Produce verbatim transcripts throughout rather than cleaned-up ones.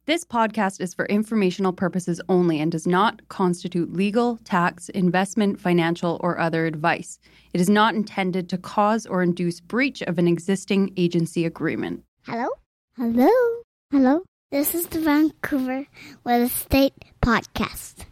This podcast is for informational purposes only and does not constitute legal, tax, investment, financial, or other advice. It is not intended to cause or induce breach of an existing agency agreement. Hello? Hello? Hello? This is the Vancouver Real Estate Podcast.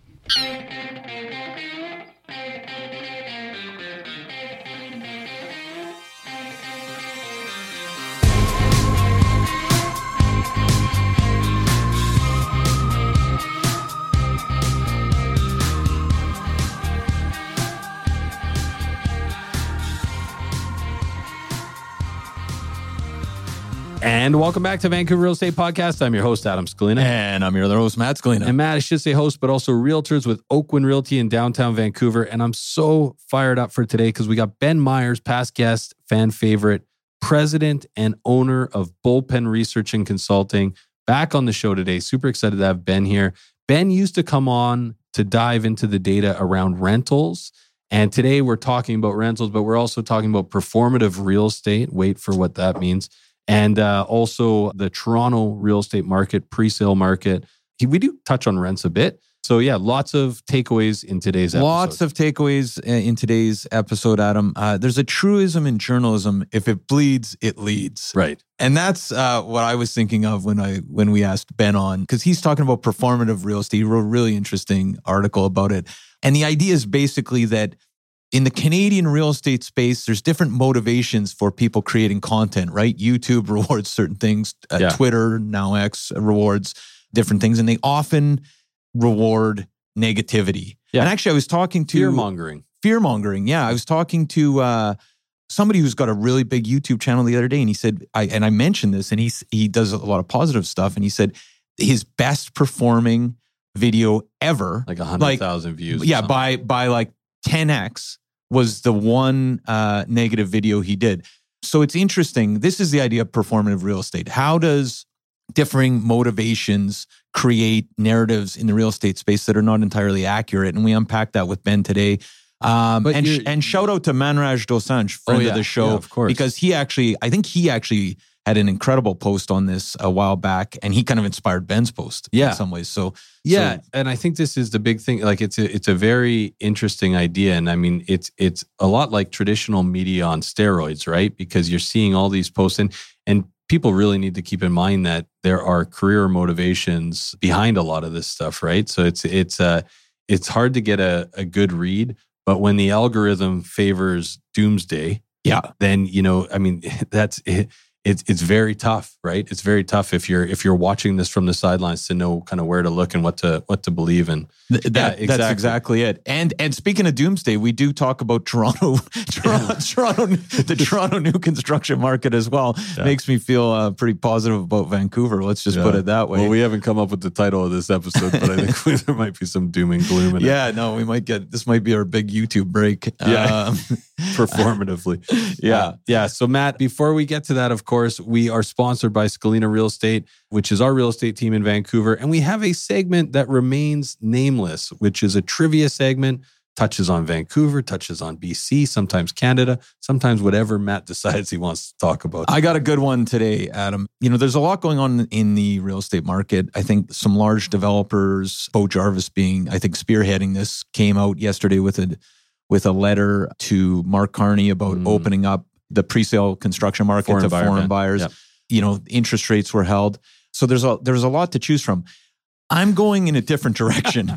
And welcome back to Vancouver Real Estate Podcast. I'm your host, Adam Scalina. And I'm your other host, Matt Scalina. And Matt, I should say host, but also realtors with Oakwyn Realty in downtown Vancouver. And I'm so fired up for today because we got Ben Myers, past guest, fan favorite, president and owner of Bullpen Research and Consulting, back on the show today. Super excited to have Ben here. Ben used to come on to dive into the data around rentals. And today we're talking about rentals, but we're also talking about performative real estate. Wait for what that means. And uh, also the Toronto real estate market, pre-sale market. We do touch on rents a bit. So yeah, lots of takeaways in today's episode. Lots of takeaways in today's episode, Adam. Uh, there's a truism in journalism: if it bleeds, it leads. Right. And that's uh, what I was thinking of when I when we asked Ben on, because he's talking about performative real estate. He wrote a really interesting article about it. And the idea is basically that in the Canadian real estate space, there's different motivations for people creating content, right? YouTube rewards certain things. Uh, Yeah. Twitter, now X, rewards different things. And they often reward negativity. Yeah. And actually, I was talking to... Fear-mongering. Fear-mongering, yeah. I was talking to uh, somebody who's got a really big YouTube channel the other day, and he said, I, and I mentioned this, and he, he does a lot of positive stuff, and he said his best performing video ever... Like one hundred thousand views. or Yeah, something. by by like ten X was the one uh, negative video he did. So it's interesting. This is the idea of performative real estate. How does differing motivations create narratives in the real estate space that are not entirely accurate? And we unpack that with Ben today. Um, But and you're- and shout out to Manraj Dosanjh, friend Oh, yeah. of the show, Yeah, of course. because he actually, I think he actually had an incredible post on this a while back, and he kind of inspired Ben's post Yeah. in some ways. So Yeah, so- and I think this is the big thing. Like, it's a it's a very interesting idea, and I mean, it's it's a lot like traditional media on steroids, right? Because you're seeing all these posts, and and people really need to keep in mind that there are career motivations behind a lot of this stuff, right? So it's it's uh it's hard to get a, a good read, but when the algorithm favors doomsday, yeah. then you know, I mean, that's it. It's it's very tough, right? It's very tough if you're if you're watching this from the sidelines to know kind of where to look and what to what to believe in. Th- that, Yeah, That's exactly. exactly it. And and speaking of doomsday, we do talk about Toronto, Toronto, Toronto, the Toronto new construction market as well. Yeah. Makes me feel uh, pretty positive about Vancouver. Let's just put it that way. Well, we haven't come up with the title of this episode, but I think there might be some doom and gloom in yeah, no, we might get this. Might be our big YouTube break. Yeah. Um, it performatively. Yeah. Uh, yeah. So Matt, before we get to that, of course, we are sponsored by Scalina Real Estate, which is our real estate team in Vancouver. And we have a segment that remains nameless, which is a trivia segment, touches on Vancouver, touches on B C, sometimes Canada, sometimes whatever Matt decides he wants to talk about. I got a good one today, Adam. You know, there's a lot going on in the real estate market. I think some large developers, Bo Jarvis being, I think, spearheading this, came out yesterday with a with a letter to Mark Carney about Mm. opening up the pre-sale construction market Foreign to buyer foreign ban. buyers. Yep. You know, interest rates were held. So there's a there's a lot to choose from. I'm going in a different direction.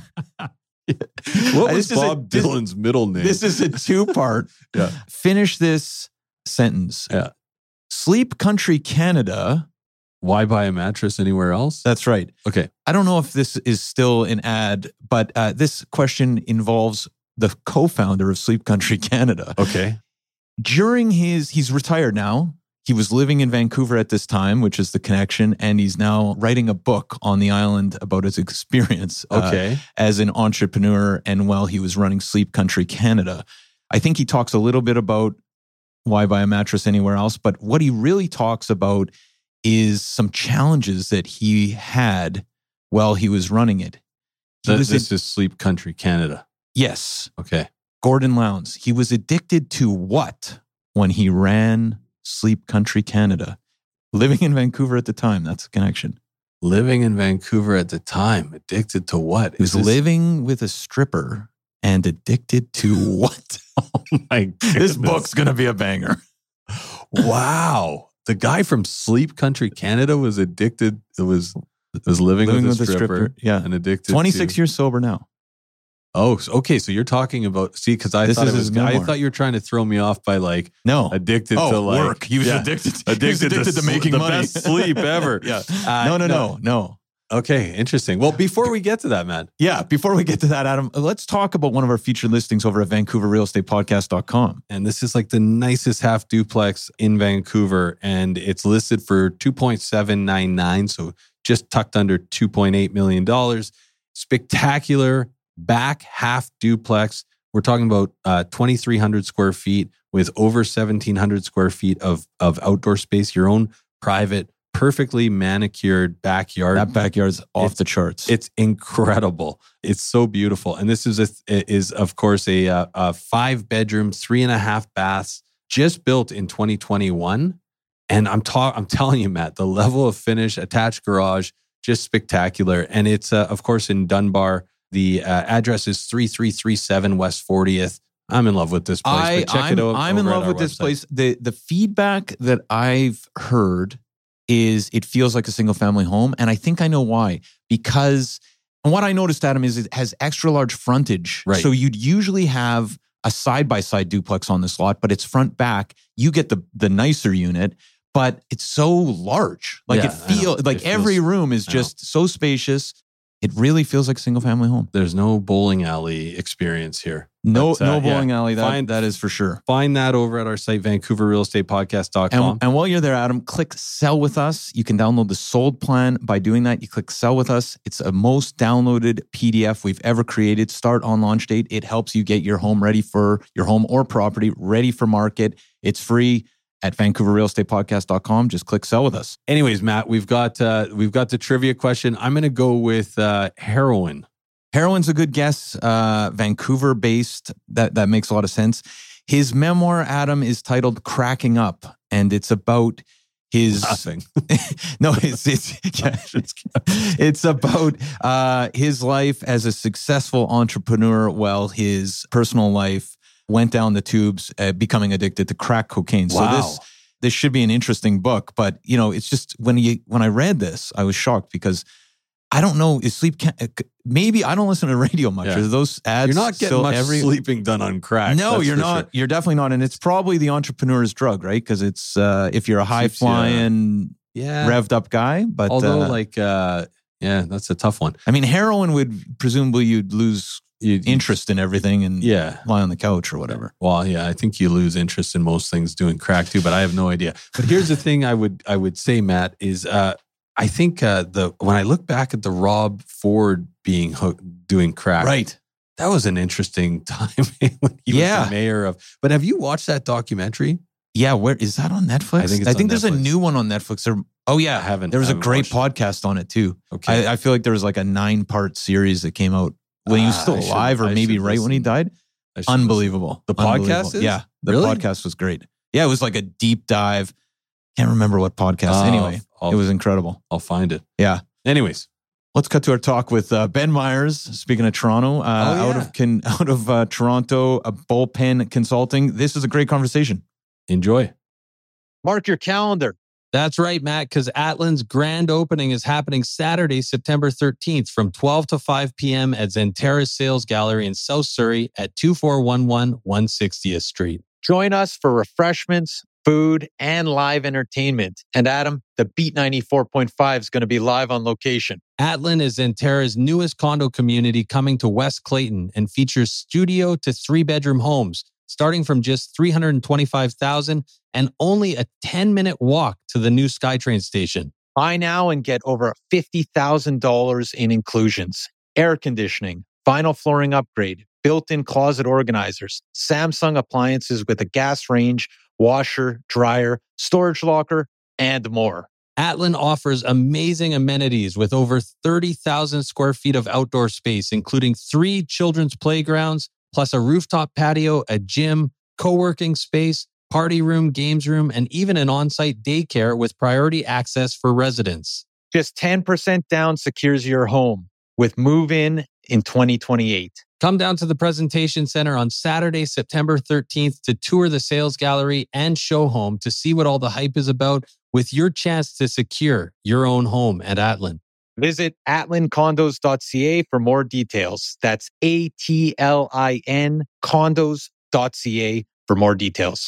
What was This is a- Bob this- Dylan's middle name? This is a two-part. Yeah. Finish this sentence. Yeah. Sleep Country Canada. Why buy a mattress anywhere else? That's right. Okay. I don't know if this is still an ad, but uh, this question involves the co-founder of Sleep Country Canada. Okay. During his, he's retired now. He was living in Vancouver at this time, which is the connection, and he's now writing a book on the island about his experience uh, Okay. as an entrepreneur and while he was running Sleep Country Canada. I think he talks a little bit about why buy a mattress anywhere else, but what he really talks about is some challenges that he had while he was running it. He Th- was this ad- is Sleep Country Canada. yes, Okay. Gordon Lowndes. He was addicted to what when he ran Sleep Country Canada? Living in Vancouver at the time. That's a connection. Living in Vancouver at the time, addicted to what? He was this... living with a stripper and addicted to what? Oh my goodness. This book's going to be a banger. Wow. The guy from Sleep Country, Canada was addicted. It was, it was living, living with, a, with stripper, a stripper. Yeah. And addicted twenty-six to... years sober now. Oh, okay. So you're talking about, see, because I this thought is it was, his I memoir. thought you were trying to throw me off by like, no, addicted oh, to like work. He was yeah, addicted, addicted, he was addicted to, to making the money. best sleep ever. yeah. Uh, no, no, no, no. Okay. Interesting. Well, before we get to that, man. Yeah. Before we get to that, Adam, let's talk about one of our featured listings over at Vancouver Real Estate Podcast dot com. And this is like the nicest half duplex in Vancouver. And it's listed for two point seven nine nine. So just tucked under two point eight million dollars. Spectacular back half duplex. We're talking about uh, twenty-three hundred square feet with over seventeen hundred square feet of, of outdoor space, your own private, perfectly manicured backyard. That backyard's off it's, the charts. It's incredible. It's so beautiful. And this is, a, is of course, a, a, a five bedroom, three and a half baths, just built in twenty twenty-one. And I'm, ta- I'm telling you, Matt, the level of finish, attached garage, just spectacular. And it's, uh, of course, in Dunbar. The uh, address is three three three seven West fortieth. I'm in love with this place. I, check I'm, it out. I'm in love with this website. place. The the feedback that I've heard is it feels like a single family home. And I think I know why. Because and what I noticed, Adam, is it has extra large frontage. Right. So you'd usually have a side-by-side duplex on this lot, but it's front back. You get the the nicer unit, but it's so large. Like yeah, it feels like it every feels, room is just so spacious. It really feels like a single family home. There's no bowling alley experience here. No, but, uh, no bowling yeah, alley. That, find, that is for sure. Find that over at our site, Vancouver Real Estate Podcast dot com. And, and while you're there, Adam, click Sell With Us. You can download the sold plan. By doing that, you click Sell With Us. It's a most downloaded P D F we've ever created. Start on launch date. It helps you get your home ready for your home or property, ready for market. It's free at Vancouver Real Estate Podcast dot com. Just click Sell With Us. Anyways, Matt, we've got uh, we've got the trivia question. I'm going to go with uh, heroin. Heroin's a good guess. Uh, Vancouver based. That that makes a lot of sense. His memoir, Adam, is titled "Cracking Up," and it's about his nothing. no, it's it's yeah, it's about uh, his life as a successful entrepreneur, while his personal life went down the tubes, uh, becoming addicted to crack cocaine. Wow. So this this should be an interesting book. But you know, it's just when you when I read this, I was shocked because I don't know. Is sleep can, maybe I don't listen to radio much. Yeah. Are those ads? You're not getting much every, sleeping done on crack. No, that's you're for not. Sure. You're definitely not. And it's probably the entrepreneur's drug, right? Because it's uh, if you're a high flying, yeah. revved up guy. But although, uh, like, uh, yeah, that's a tough one. I mean, heroin would presumably you'd lose You'd, interest in everything and yeah. lie on the couch or whatever. Well, yeah, I think you lose interest in most things doing crack too, but I have no idea. But here's the thing I would I would say, Matt, is uh, I think uh, the when I look back at the Rob Ford being hooked, doing crack, right, that was an interesting time when he yeah. was the mayor of. But have you watched that documentary? Yeah, where is that on Netflix? I think it's I think on there's Netflix. a new one on Netflix. There, oh yeah, I haven't. There was I a haven't great watched podcast on it too. Okay, I, I feel like there was like a nine part series that came out when he was still Ah, I should- alive, or I maybe should right when he listen. died. I should Unbelievable. The podcast Unbelievable. is? Yeah, the Really? podcast was great. Yeah, it was like a deep dive. Can't remember what podcast. Oh, anyway, I'll- it was incredible. I'll find it. Yeah. Anyways, Let's cut to our talk with uh, Ben Myers. Speaking of Toronto, uh, Oh, yeah. out of can, out of uh, Toronto, uh, Bullpen Consulting. This is a great conversation. enjoy. Mark your calendar. That's right, Matt, because Atlin's grand opening is happening Saturday, September thirteenth from twelve to five p.m. at Zentera's Sales Gallery in South Surrey at two four one one one sixtieth Street. Join us for refreshments, food, and live entertainment. And Adam, the Beat ninety-four point five is going to be live on location. Atlin is Zentera's newest condo community coming to West Clayton and features studio to three-bedroom homes starting from just three hundred twenty-five thousand dollars and only a ten-minute walk to the new SkyTrain station. Buy now and get over fifty thousand dollars in inclusions. Air conditioning, vinyl flooring upgrade, built-in closet organizers, Samsung appliances with a gas range, washer, dryer, storage locker, and more. Atlin offers amazing amenities with over thirty thousand square feet of outdoor space, including three children's playgrounds, plus a rooftop patio, a gym, co-working space, party room, games room, and even an on-site daycare with priority access for residents. Just ten percent down secures your home with move-in in twenty twenty-eight. Come down to the presentation center on Saturday, September thirteenth to tour the sales gallery and show home to see what all the hype is about with your chance to secure your own home at Atlin. Visit atlin condos dot c a for more details. That's A T L I N condos dot c a for more details.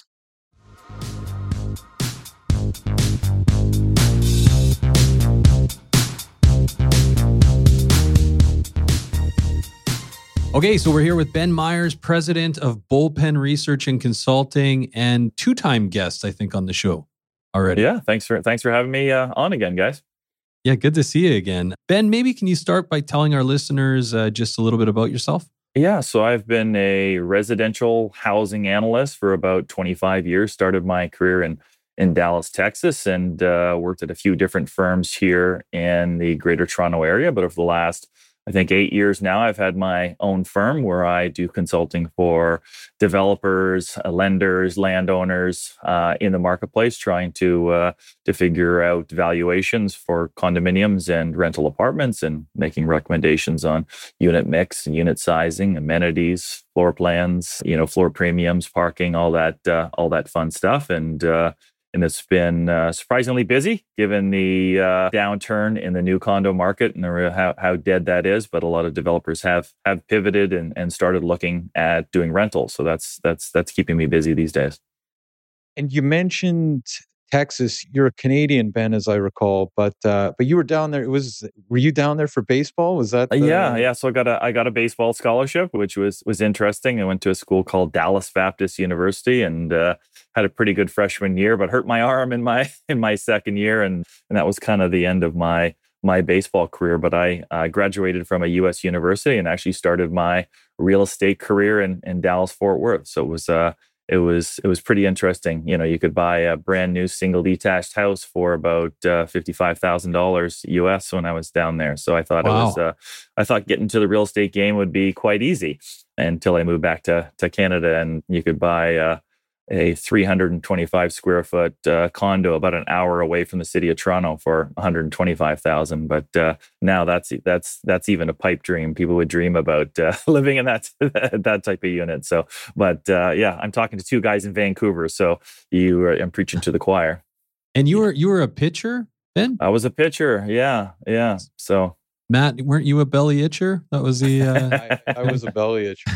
Okay, so we're here with Ben Myers, president of Bullpen Research and Consulting, and two-time guest, I think, on the show already. Yeah, thanks for thanks for having me uh, on again, guys. Yeah, good to see you again. Ben, maybe can you start by telling our listeners uh, just a little bit about yourself? Yeah, so I've been a residential housing analyst for about twenty-five years. Started my career in in Dallas, Texas, and uh, worked at a few different firms here in the Greater Toronto area. But over the last I think eight years now, I've had my own firm where I do consulting for developers, uh, lenders, landowners uh, in the marketplace, trying to uh, to figure out valuations for condominiums and rental apartments, and making recommendations on unit mix and unit sizing, amenities, floor plans, you know, floor premiums, parking, all that, uh, all that fun stuff, and. Uh, And it's been uh, surprisingly busy given the uh, downturn in the new condo market and the, how, how dead that is. But a lot of developers have have pivoted and, and started looking at doing rentals. So that's that's that's keeping me busy these days. And you mentioned Texas. You're a Canadian, Ben, as I recall, but uh, but you were down there. It was were you down there for baseball? Was that? The... Uh, yeah, yeah. So I got a I got a baseball scholarship, which was was interesting. I went to a school called Dallas Baptist University, and uh, had a pretty good freshman year, but hurt my arm in my in my second year, and and that was kind of the end of my my baseball career. But I uh, graduated from a U S university and actually started my real estate career in in Dallas Fort Worth. So it was uh it was it was pretty interesting. You know, you could buy a brand new single detached house for about uh, fifty-five thousand dollars U S when I was down there. So I thought Wow. it was uh, I thought getting to the real estate game would be quite easy until I moved back to to Canada, and you could buy uh, a three hundred twenty-five square foot uh, condo about an hour away from the city of Toronto for one hundred twenty-five thousand. But uh, now that's that's that's even a pipe dream. People would dream about uh, living in that that type of unit. So, but uh, yeah, I'm talking to two guys in Vancouver, so you are, I'm preaching to the choir. And you were you were a pitcher, Ben? I was a pitcher. Yeah, yeah. So. Matt, weren't you a belly itcher? That was the. Uh... I, I was a belly itcher.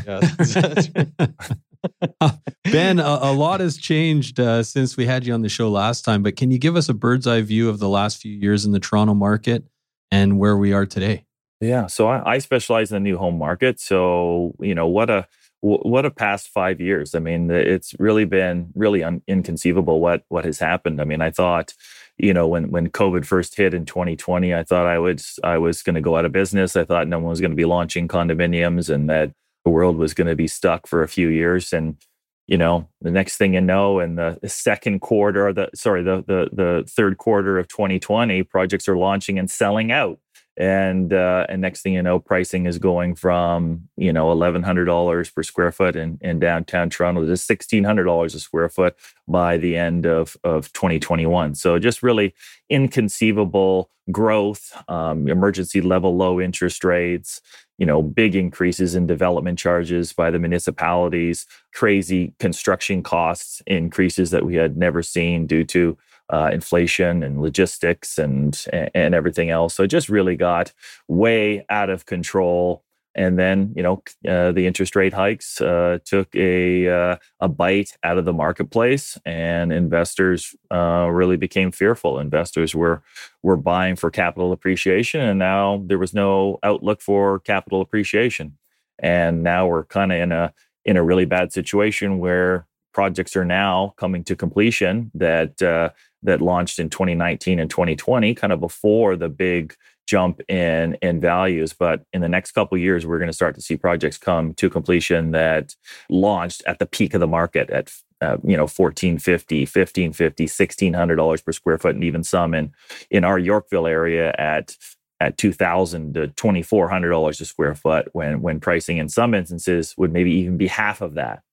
Yes. Ben, a, a lot has changed uh, since we had you on the show last time, but can you give us a bird's eye view of the last few years in the Toronto market and where we are today? Yeah, so I, I specialize in the new home market. So, you know, what a what a past five years. I mean, it's really been really un, inconceivable what what has happened. I mean, I thought, you know, when when COVID first hit in twenty twenty, I thought I would I was going to go out of business. I thought no one was going to be launching condominiums, and that the world was going to be stuck for a few years. And you know, the next thing you know, in the second quarter, or the sorry, the the the third quarter of twenty twenty, projects are launching and selling out. And uh, and next thing you know, pricing is going from, you know, eleven hundred dollars per square foot in, in downtown Toronto to sixteen hundred dollars a square foot by the end of, of twenty twenty-one. So just really inconceivable growth, um, emergency level low interest rates, you know, big increases in development charges by the municipalities, crazy construction costs increases that we had never seen due to Uh, inflation and logistics and and everything else. So it just really got way out of control. And then, you know, uh, the interest rate hikes uh, took a uh, a bite out of the marketplace, and investors uh, really became fearful. Investors were were buying for capital appreciation, and now there was no outlook for capital appreciation. And now we're kind of in a in a really bad situation where projects are now coming to completion that uh, that launched in twenty nineteen and twenty twenty, kind of before the big jump in in values. But in the next couple of years, we're going to start to see projects come to completion that launched at the peak of the market at uh, you know fourteen fifty, fifteen fifty, sixteen hundred dollars per square foot, and even some in in our Yorkville area at at two thousand to twenty-four hundred dollars a square foot, when when pricing in some instances would maybe even be half of that.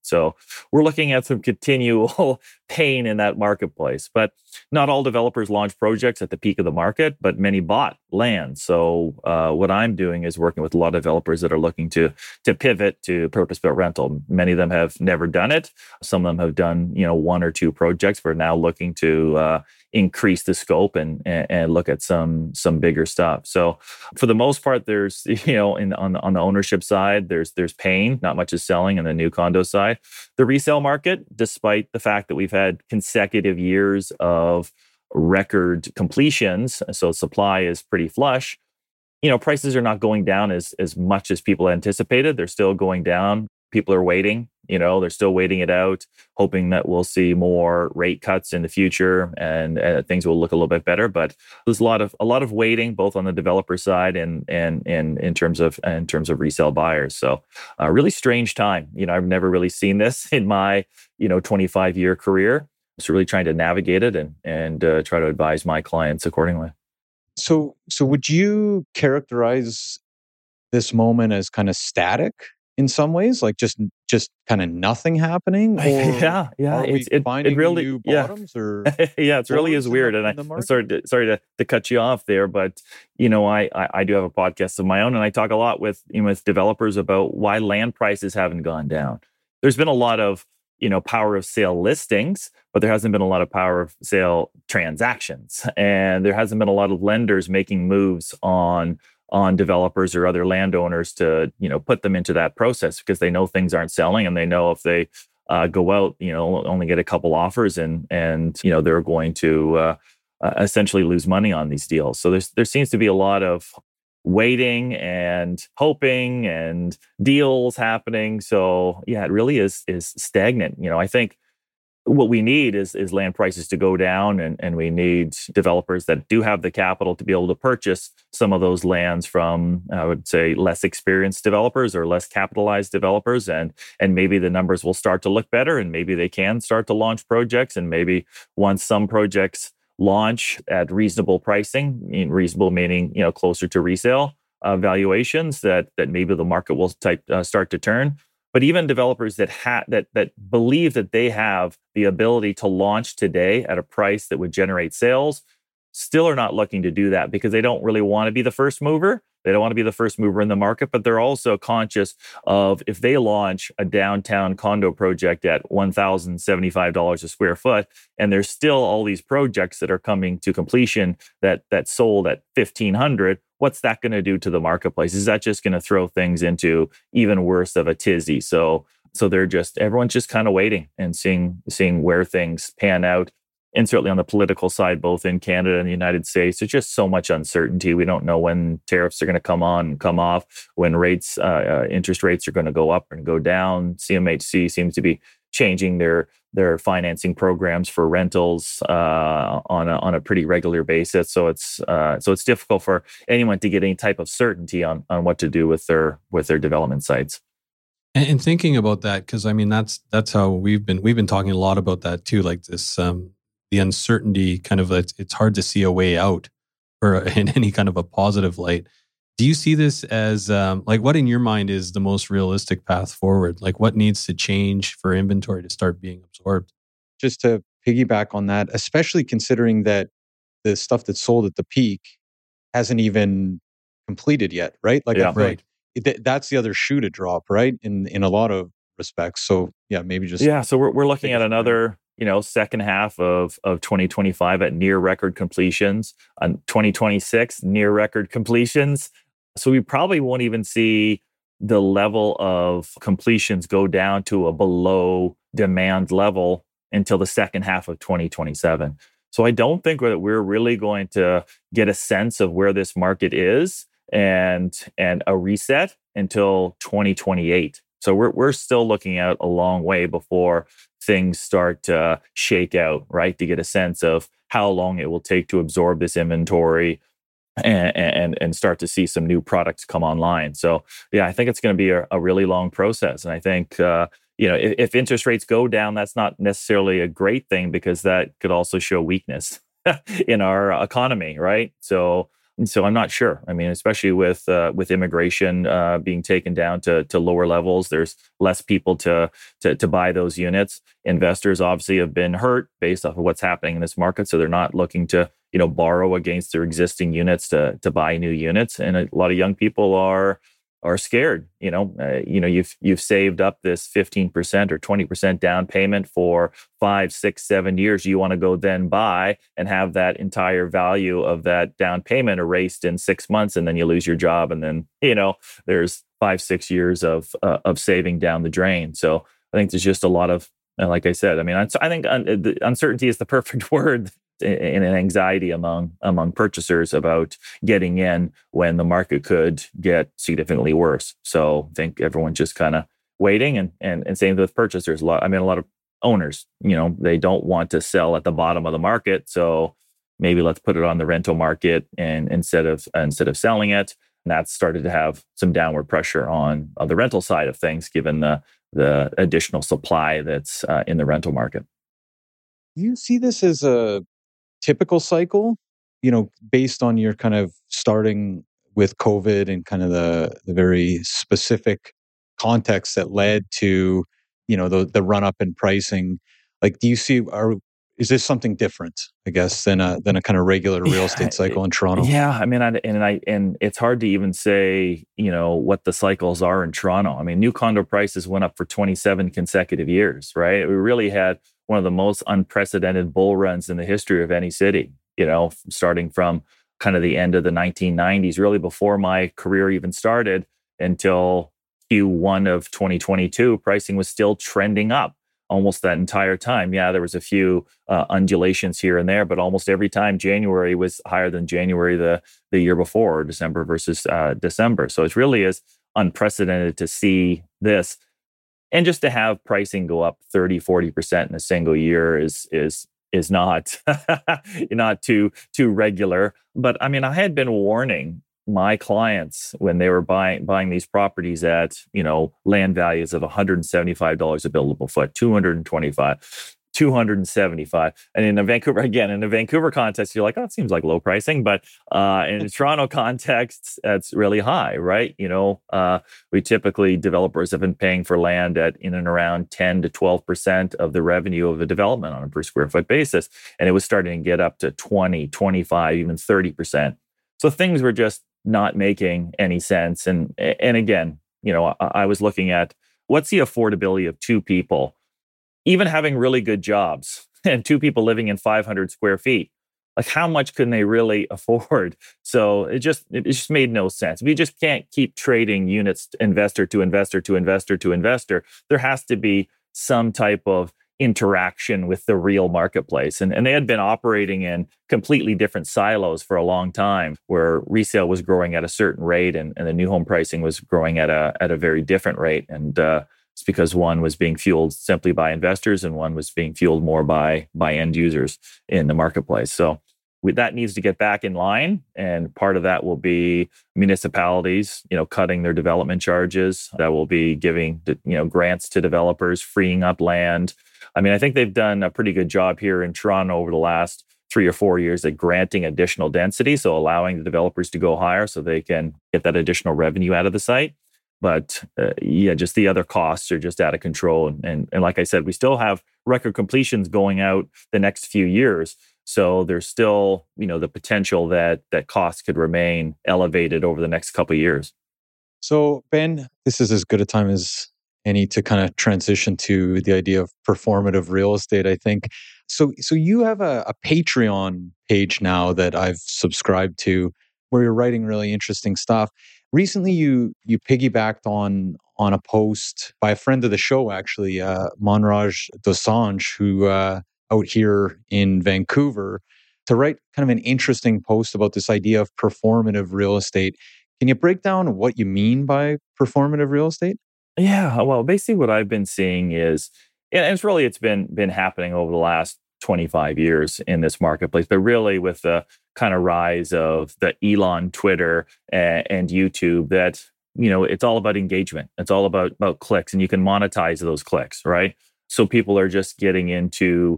So we're looking at some continual pain in that marketplace. But not all developers launch projects at the peak of the market, but many bought land. So uh, what I'm doing is working with a lot of developers that are looking to to pivot to purpose-built rental. Many of them have never done it. Some of them have done, you know, one or two projects. We're now looking to uh, increase the scope and, and and look at some some bigger stuff. So for the most part, there's, you know, in on the, on the ownership side, there's there's pain. Not much is selling in the new condo side. The resale market, despite the fact that we've had consecutive years of record completions, so supply is pretty flush, you know, prices are not going down as as much as people anticipated. They're still going down. People are waiting, you know, they're still waiting it out, hoping that we'll see more rate cuts in the future and uh, things will look a little bit better. But there's a lot of a lot of waiting, both on the developer side and and and in terms of in terms of resale buyers. So a really strange time. You know, I've never really seen this in my, you know, twenty-five year career. So really trying to navigate it and and uh, try to advise my clients accordingly. So, so would you characterize this moment as kind of static in some ways, like just just kind of nothing happening? Or yeah, yeah, are it's we it, finding it really new yeah. bottoms or yeah, it's really is weird. the, And I, the I'm sorry to, sorry to, to cut you off there, but you know, I, I I do have a podcast of my own, and I talk a lot with you know, with developers about why land prices haven't gone down. There's been a lot of you know, power of sale listings, but there hasn't been a lot of power of sale transactions. And there hasn't been a lot of lenders making moves on, on developers or other landowners to, you know, put them into that process because they know things aren't selling and they know if they uh, go out, you know, only get a couple offers and, and, you know, they're going to uh, uh, essentially lose money on these deals. So there's, there seems to be a lot of waiting and hoping and deals happening. So yeah, it really is is stagnant. You know, I think what we need is is land prices to go down, and, and we need developers that do have the capital to be able to purchase some of those lands from, I would say, less experienced developers or less capitalized developers. And and maybe the numbers will start to look better, and maybe they can start to launch projects. And maybe once some projects launch at reasonable pricing, reasonable meaning, you know, closer to resale uh, valuations, that that maybe the market will type, uh, start to turn. But even developers that ha- that that believe that they have the ability to launch today at a price that would generate sales still are not looking to do that because they don't really want to be the first mover. They don't want to be the first mover in the market, but they're also conscious of if they launch a downtown condo project at one thousand seventy-five dollars a square foot, and there's still all these projects that are coming to completion that that sold at fifteen hundred dollars, what's that going to do to the marketplace? Is that just going to throw things into even worse of a tizzy? So, so they're just, everyone's just kind of waiting and seeing seeing where things pan out. And certainly on the political side, both in Canada and the United States, there's just so much uncertainty. We don't know when tariffs are going to come on and come off, when rates, uh, uh, interest rates are going to go up and go down. C M H C seems to be changing their their financing programs for rentals uh, on a, on a pretty regular basis. So it's uh, so it's difficult for anyone to get any type of certainty on on what to do with their with their development sites. And, and thinking about that, because I mean that's that's how we've been we've been talking a lot about that too, like this. Um, the uncertainty kind of, it's, it's hard to see a way out or in any kind of a positive light. Do you see this as um, like what in your mind is the most realistic path forward? Like what needs to change for inventory to start being absorbed? Just to piggyback on that, especially considering that the stuff that's sold at the peak hasn't even completed yet, right? Like, yeah, I feel right. like it, that's the other shoe to drop, right? In in a lot of respects. So yeah, maybe just yeah. So we're we're looking at another, you know, second half of, of twenty twenty-five at near record completions, on twenty twenty-six near record completions. So we probably won't even see the level of completions go down to a below demand level until the second half of twenty twenty-seven. So I don't think that we're really going to get a sense of where this market is and and a reset until twenty twenty-eight. So we're we're still looking out a long way before things start to shake out, right? To get a sense of how long it will take to absorb this inventory and and, and start to see some new products come online. So yeah, I think it's going to be a, a really long process. And I think, uh, you know, if, if interest rates go down, that's not necessarily a great thing because that could also show weakness in our economy, right? So And so I'm not sure. I mean, especially with uh, with immigration uh, being taken down to to lower levels, there's less people to, to to buy those units. Investors obviously have been hurt based off of what's happening in this market, so they're not looking to you know borrow against their existing units to to buy new units. And a lot of young people are are scared. You know, uh, you know, you've you've saved up this fifteen percent or twenty percent down payment for five, six, seven years. You want to go then buy and have that entire value of that down payment erased in six months, and then you lose your job, and then you know there's five, six years of uh, of saving down the drain. So I think there's just a lot of, like I said, I mean, I think un- the uncertainty is the perfect word. In an anxiety among among purchasers about getting in when the market could get significantly worse. So I think everyone's just kind of waiting, and and and same with purchasers. A lot, I mean, a lot of owners, you know, they don't want to sell at the bottom of the market, so maybe let's put it on the rental market and instead of uh, instead of selling it. And that's started to have some downward pressure on, on the rental side of things, given the the additional supply that's uh, in the rental market. Do you see this as a typical cycle, you know, based on your kind of starting with COVID and kind of the, the very specific context that led to, you know, the, the run up in pricing? Like, do you see, are, is this something different, I guess, than a, than a kind of regular real estate cycle in Toronto? Yeah. I mean, I, and I, and it's hard to even say, you know, what the cycles are in Toronto. I mean, new condo prices went up for twenty-seven consecutive years, right? We really had one of the most unprecedented bull runs in the history of any city, you know, starting from kind of the end of the nineteen nineties, really before my career even started until Q one of twenty twenty-two, pricing was still trending up almost that entire time. Yeah, there was a few uh, undulations here and there, but almost every time January was higher than January the, the year before, or December versus uh, December. So it really is unprecedented to see this. And just to have pricing go up thirty, forty percent in a single year is is is not not too too regular. But I mean, I had been warning my clients when they were buying buying these properties at, you know, land values of one hundred seventy-five dollars a buildable foot, two hundred twenty-five, two hundred seventy-five. And in a Vancouver, again, in a Vancouver context, you're like, oh, it seems like low pricing. But uh, in a Toronto context, that's really high, right? You know, uh, we typically, developers have been paying for land at in and around ten to twelve percent of the revenue of the development on a per square foot basis. And it was starting to get up to twenty, twenty-five, even thirty percent. So things were just not making any sense. And, and again, you know, I, I was looking at what's the affordability of two people, even having really good jobs, and two people living in five hundred square feet. Like, how much can they really afford? So it just it just made no sense. We just can't keep trading units investor to investor to investor to investor. There has to be some type of interaction with the real marketplace. And, and they had been operating in completely different silos for a long time, where resale was growing at a certain rate and, and the new home pricing was growing at a at a very different rate. And uh, it's because one was being fueled simply by investors and one was being fueled more by by end users in the marketplace. So we, that needs to get back in line. And part of that will be municipalities, you know, cutting their development charges. That will be giving, you know, grants to developers, freeing up land. I mean, I think they've done a pretty good job here in Toronto over the last three or four years at granting additional density. So allowing the developers to go higher so they can get that additional revenue out of the site. But uh, yeah, just the other costs are just out of control. And, and, and like I said, we still have record completions going out the next few years. So there's still, you know, the potential that that costs could remain elevated over the next couple of years. So Ben, this is as good a time as any to kind of transition to the idea of performative real estate, I think. So so you have a, a Patreon page now that I've subscribed to, where you're writing really interesting stuff. Recently, you you piggybacked on on a post by a friend of the show, actually, uh, Manraj Dosanjh, who uh, out here in Vancouver, to write kind of an interesting post about this idea of performative real estate. Can you break down what you mean by performative real estate? Yeah, well, basically what I've been seeing is, and it's really, it's been been happening over the last twenty-five years in this marketplace, but really with the kind of rise of the Elon Twitter and, and YouTube, that, you know, it's all about engagement. It's all about, about clicks, and you can monetize those clicks, right? So people are just getting into,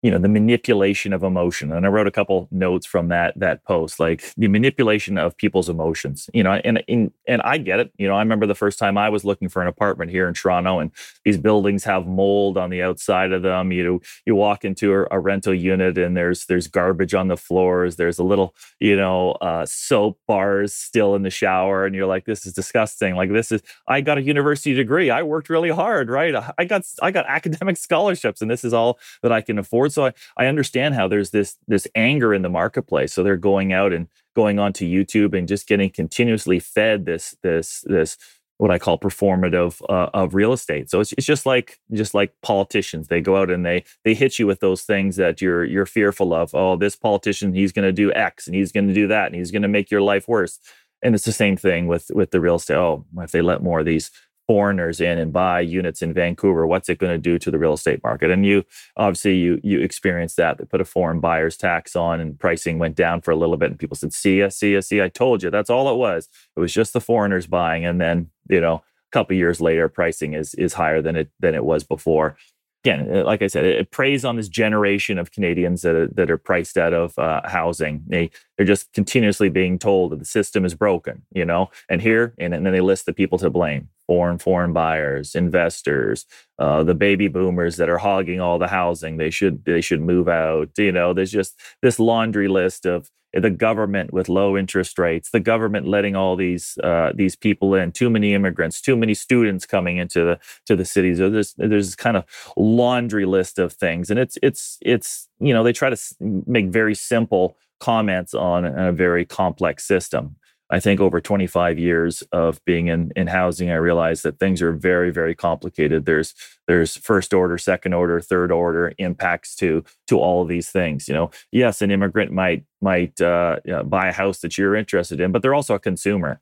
you know, the manipulation of emotion. And I wrote a couple notes from that that post, like the manipulation of people's emotions, you know, and, and, and I get it. You know, I remember the first time I was looking for an apartment here in Toronto, and these buildings have mold on the outside of them. You you walk into a, a rental unit and there's there's garbage on the floors. There's a little, you know, uh, soap bars still in the shower. And you're like, this is disgusting. Like this is, I got a university degree. I worked really hard, right? I got, I got academic scholarships, and this is all that I can afford. So I, I understand how there's this this anger in the marketplace. So they're going out and going onto YouTube and just getting continuously fed this this this what I call performative uh, of real estate. So it's it's just like just like politicians. They go out and they they hit you with those things that you're you're fearful of. Oh, this politician, he's going to do X and he's going to do that and he's going to make your life worse. And it's the same thing with with the real estate. Oh, if they let more of these foreigners in and buy units in Vancouver, what's it going to do to the real estate market? And you obviously you you experienced that. They put a foreign buyer's tax on and pricing went down for a little bit, and people said, see ya, see ya, see, I told you. That's all it was. It was just the foreigners buying. And then, you know, a couple of years later, pricing is is higher than it than it was before. Again, like I said, it, it preys on this generation of Canadians that are, that are priced out of uh, housing. They they're just continuously being told that the system is broken, you know. And here, and, and then they list the people to blame: foreign foreign buyers, investors, uh, the baby boomers that are hogging all the housing. They should they should move out. You know, there's just this laundry list of the government with low interest rates, the government letting all these uh, these people in, too many immigrants, too many students coming into the to the cities. So there's there's this kind of laundry list of things, and it's it's it's you know, they try to make very simple comments on a very complex system. I think over twenty-five years of being in, in housing, I realized that things are very, very complicated. There's there's first order, second order, third order impacts to to all of these things. You know, yes, an immigrant might might uh, you know, buy a house that you're interested in, but they're also a consumer.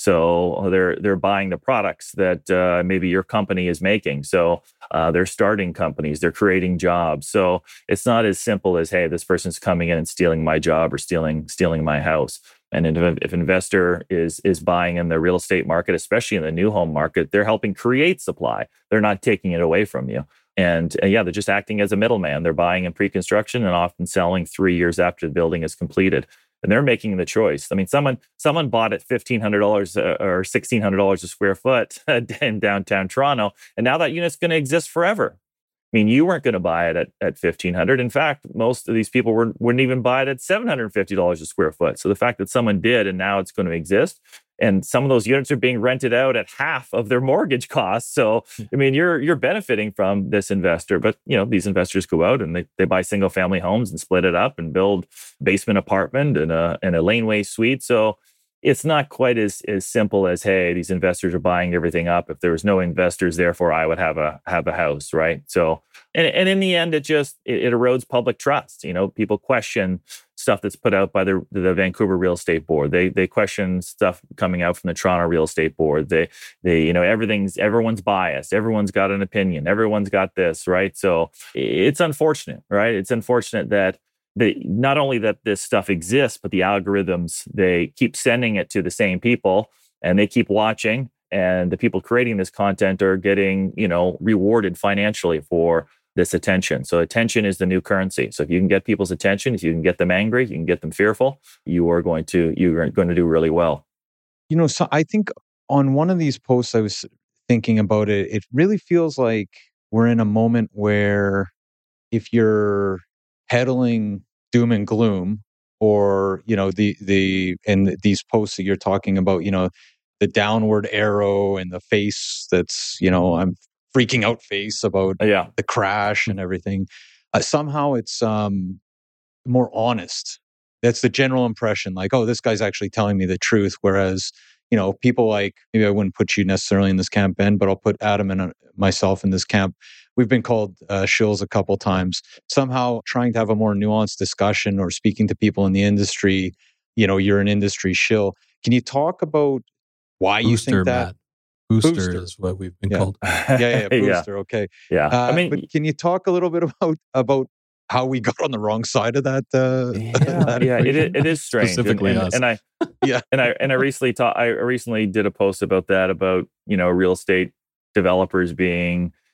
So they're they're buying the products that uh, maybe your company is making. So uh, they're starting companies, they're creating jobs. So it's not as simple as, hey, this person's coming in and stealing my job or stealing stealing my house. And if, if an investor is is buying in the real estate market, especially in the new home market, they're helping create supply. They're not taking it away from you. And uh, yeah, they're just acting as a middleman. They're buying in pre-construction and often selling three years after the building is completed. And they're making the choice. I mean, someone someone bought at fifteen hundred dollars uh, or sixteen hundred dollars a square foot in downtown Toronto, and now that unit's going to exist forever. I mean, you weren't going to buy it at, at fifteen hundred dollars. In fact, most of these people were, wouldn't even buy it at seven hundred fifty dollars a square foot. So the fact that someone did and now it's going to exist, and some of those units are being rented out at half of their mortgage costs. So, I mean, you're you're benefiting from this investor. But, you know, these investors go out and they, they buy single family homes and split it up and build basement apartment and a, and a laneway suite. So it's not quite as as simple as, hey, these investors are buying everything up. If there was no investors, therefore I would have a have a house, right? So, and, and in the end, it just it, it erodes public trust. You know, people question stuff that's put out by the the Vancouver Real Estate Board. They they question stuff coming out from the Toronto Real Estate Board. They they you know everything's everyone's biased. Everyone's got an opinion. Everyone's got this, right? So it's unfortunate, right? It's unfortunate that. The, not only that this stuff exists, but the algorithms, they keep sending it to the same people and they keep watching, and the people creating this content are getting, you know, rewarded financially for this attention. So attention is the new currency. So if you can get people's attention, if you can get them angry, you can get them fearful, you are going to, you're going to do really well. You know, so I think on one of these posts, I was thinking about it, it really feels like we're in a moment where if you're peddling doom and gloom, or, you know, the, the, and these posts that you're talking about, you know, the downward arrow and the face that's, you know, I'm freaking out face about yeah. the crash and everything. Uh, somehow it's um, more honest. That's the general impression. Like, oh, this guy's actually telling me the truth. Whereas, you know, people like, maybe I wouldn't put you necessarily in this camp, Ben, but I'll put Adam and uh, myself in this camp. We've been called uh, shills a couple times. Somehow trying to have a more nuanced discussion or speaking to people in the industry, you know, you're an industry shill. Can you talk about why Booster, you think that? Matt. Booster, Booster is what we've been yeah. called. yeah, yeah, booster. yeah. Okay. Yeah. Uh, I mean, but can you talk a little bit about about how we got on the wrong side of that? Uh, yeah, that yeah it, is, it is strange. Specifically and, and, us. and I, yeah, and I, and I recently taught. I recently did a post about that, about, you know, real estate developers being,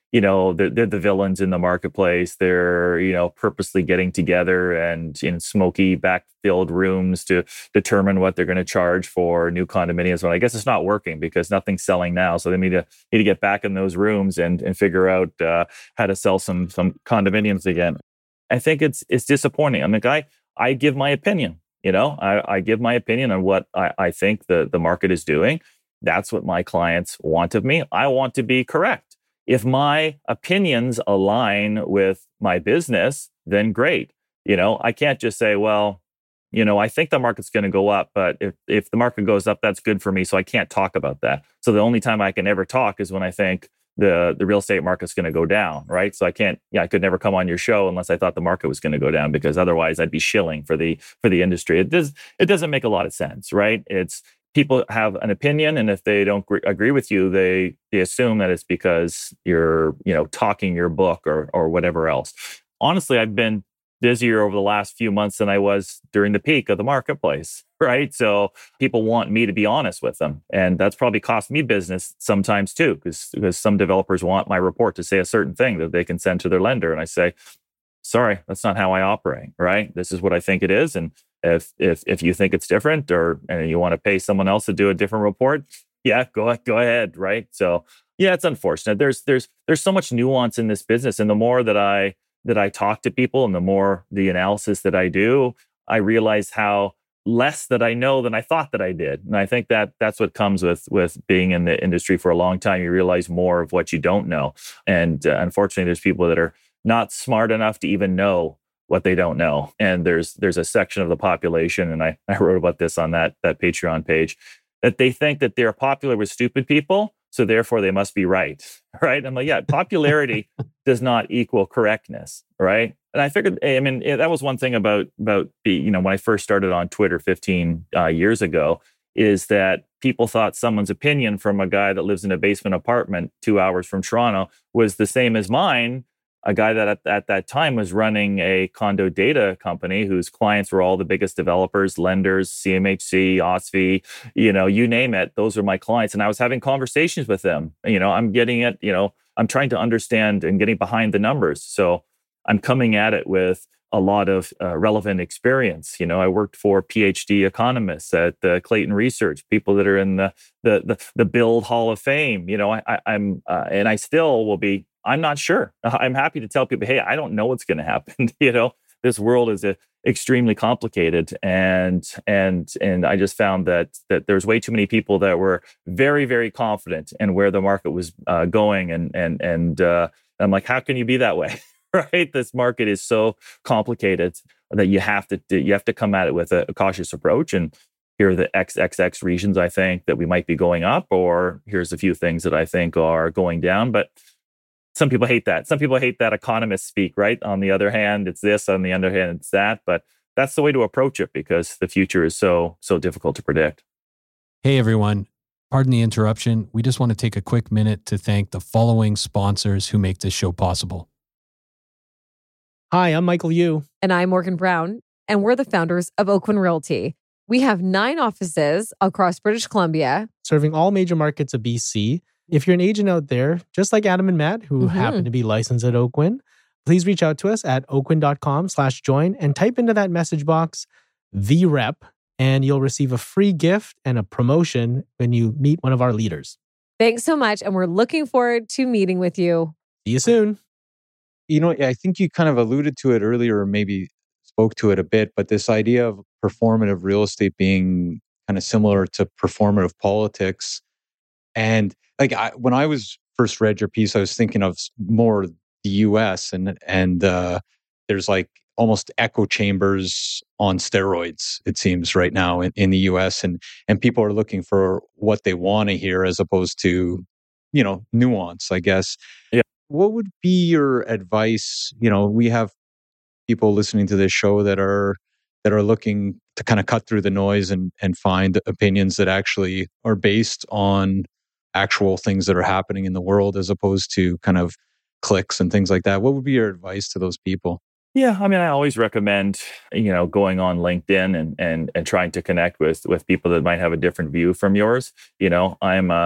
you know, they're, they're the villains in the marketplace. They're, you know, purposely getting together and in smoky back-filled rooms to determine what they're going to charge for new condominiums. Well, I guess it's not working because nothing's selling now. So they need to need to get back in those rooms and and figure out uh, how to sell some some condominiums again. I think it's it's disappointing. I'm like, I I give my opinion. You know, I, I give my opinion on what I, I think the the market is doing. That's what my clients want of me. I want to be correct. If my opinions align with my business, then great. You know, I can't just say, well, you know, I think the market's going to go up, but if, if the market goes up, that's good for me. So I can't talk about that. So the only time I can ever talk is when I think the, the real estate market's going to go down, right? So I can't, yeah, I could never come on your show unless I thought the market was going to go down, because otherwise I'd be shilling for the for the industry. It does it doesn't make a lot of sense, right? It's people have an opinion, and if they don't gr- agree with you, they they assume that it's because you're, you know, talking your book or or whatever else. Honestly, I've been busier over the last few months than I was during the peak of the marketplace, right? So people want me to be honest with them, and that's probably cost me business sometimes too, because because some developers want my report to say a certain thing that they can send to their lender, and I say, sorry, that's not how I operate, right? This is what I think it is, and If if if you think it's different, or and you want to pay someone else to do a different report, yeah, go go ahead, right? So yeah, it's unfortunate. There's there's there's so much nuance in this business, and the more that I that I talk to people, and the more the analysis that I do, I realize how less that I know than I thought that I did. And I think that that's what comes with with being in the industry for a long time. You realize more of what you don't know, and uh, unfortunately, there's people that are not smart enough to even know what they don't know. And there's there's a section of the population, and I, I wrote about this on that that Patreon page, that they think that they're popular with stupid people, so therefore they must be right, right? I'm like, yeah, popularity does not equal correctness, right? And I figured, I mean, that was one thing about about the, you know, when I first started on Twitter fifteen uh, years ago, is that people thought someone's opinion from a guy that lives in a basement apartment two hours from Toronto was the same as mine. A guy that at, at that time was running a condo data company whose clients were all the biggest developers, lenders, C M H C, O S F I, you know, you name it. Those are my clients. And I was having conversations with them. You know, I'm getting it, you know, I'm trying to understand and getting behind the numbers. So I'm coming at it with a lot of uh, relevant experience. You know, I worked for PhD economists at uh, Clayton Research, people that are in the the the, the Build Hall of Fame. You know, I, I, I'm uh, and I still will be. I'm not sure. I'm happy to tell people, hey, I don't know what's going to happen. You know, this world is a, extremely complicated, and and and I just found that that there's way too many people that were very very confident in where the market was uh, going, and and and uh, I'm like, how can you be that way? Right? This market is so complicated that you have to you have to come at it with a, a cautious approach. And here are the X X X regions I think that we might be going up, or here's a few things that I think are going down, but. Some people hate that. Some people hate that economists speak, right? On the other hand, it's this. On the other hand, it's that. But that's the way to approach it, because the future is so, so difficult to predict. Hey, everyone. Pardon the interruption. We just want to take a quick minute to thank the following sponsors who make this show possible. Hi, I'm Michael Yu. And I'm Morgan Brown. And we're the founders of Oakwyn Realty. We have nine offices across British Columbia, serving all major markets of B C. If you're an agent out there, just like Adam and Matt, who mm-hmm. happen to be licensed at Oakwyn, please reach out to us at oakwyn.com slash join and type into that message box, the rep, and you'll receive a free gift and a promotion when you meet one of our leaders. Thanks so much. And we're looking forward to meeting with you. See you soon. You know, I think you kind of alluded to it earlier, or maybe spoke to it a bit, but this idea of performative real estate being kind of similar to performative politics. And like I, when I was first read your piece, I was thinking of more the U S and and uh, there's like almost echo chambers on steroids, it seems, right now in, in the U S and and people are looking for what they want to hear as opposed to, you know, nuance, I guess. Yeah. What would be your advice? You know, we have people listening to this show that are that are looking to kind of cut through the noise and and find opinions that actually are based on actual things that are happening in the world as opposed to kind of clicks and things like that. What would be your advice to those people? Yeah, I mean, I always recommend, you know, going on LinkedIn and and and trying to connect with with people that might have a different view from yours. You know, I'm a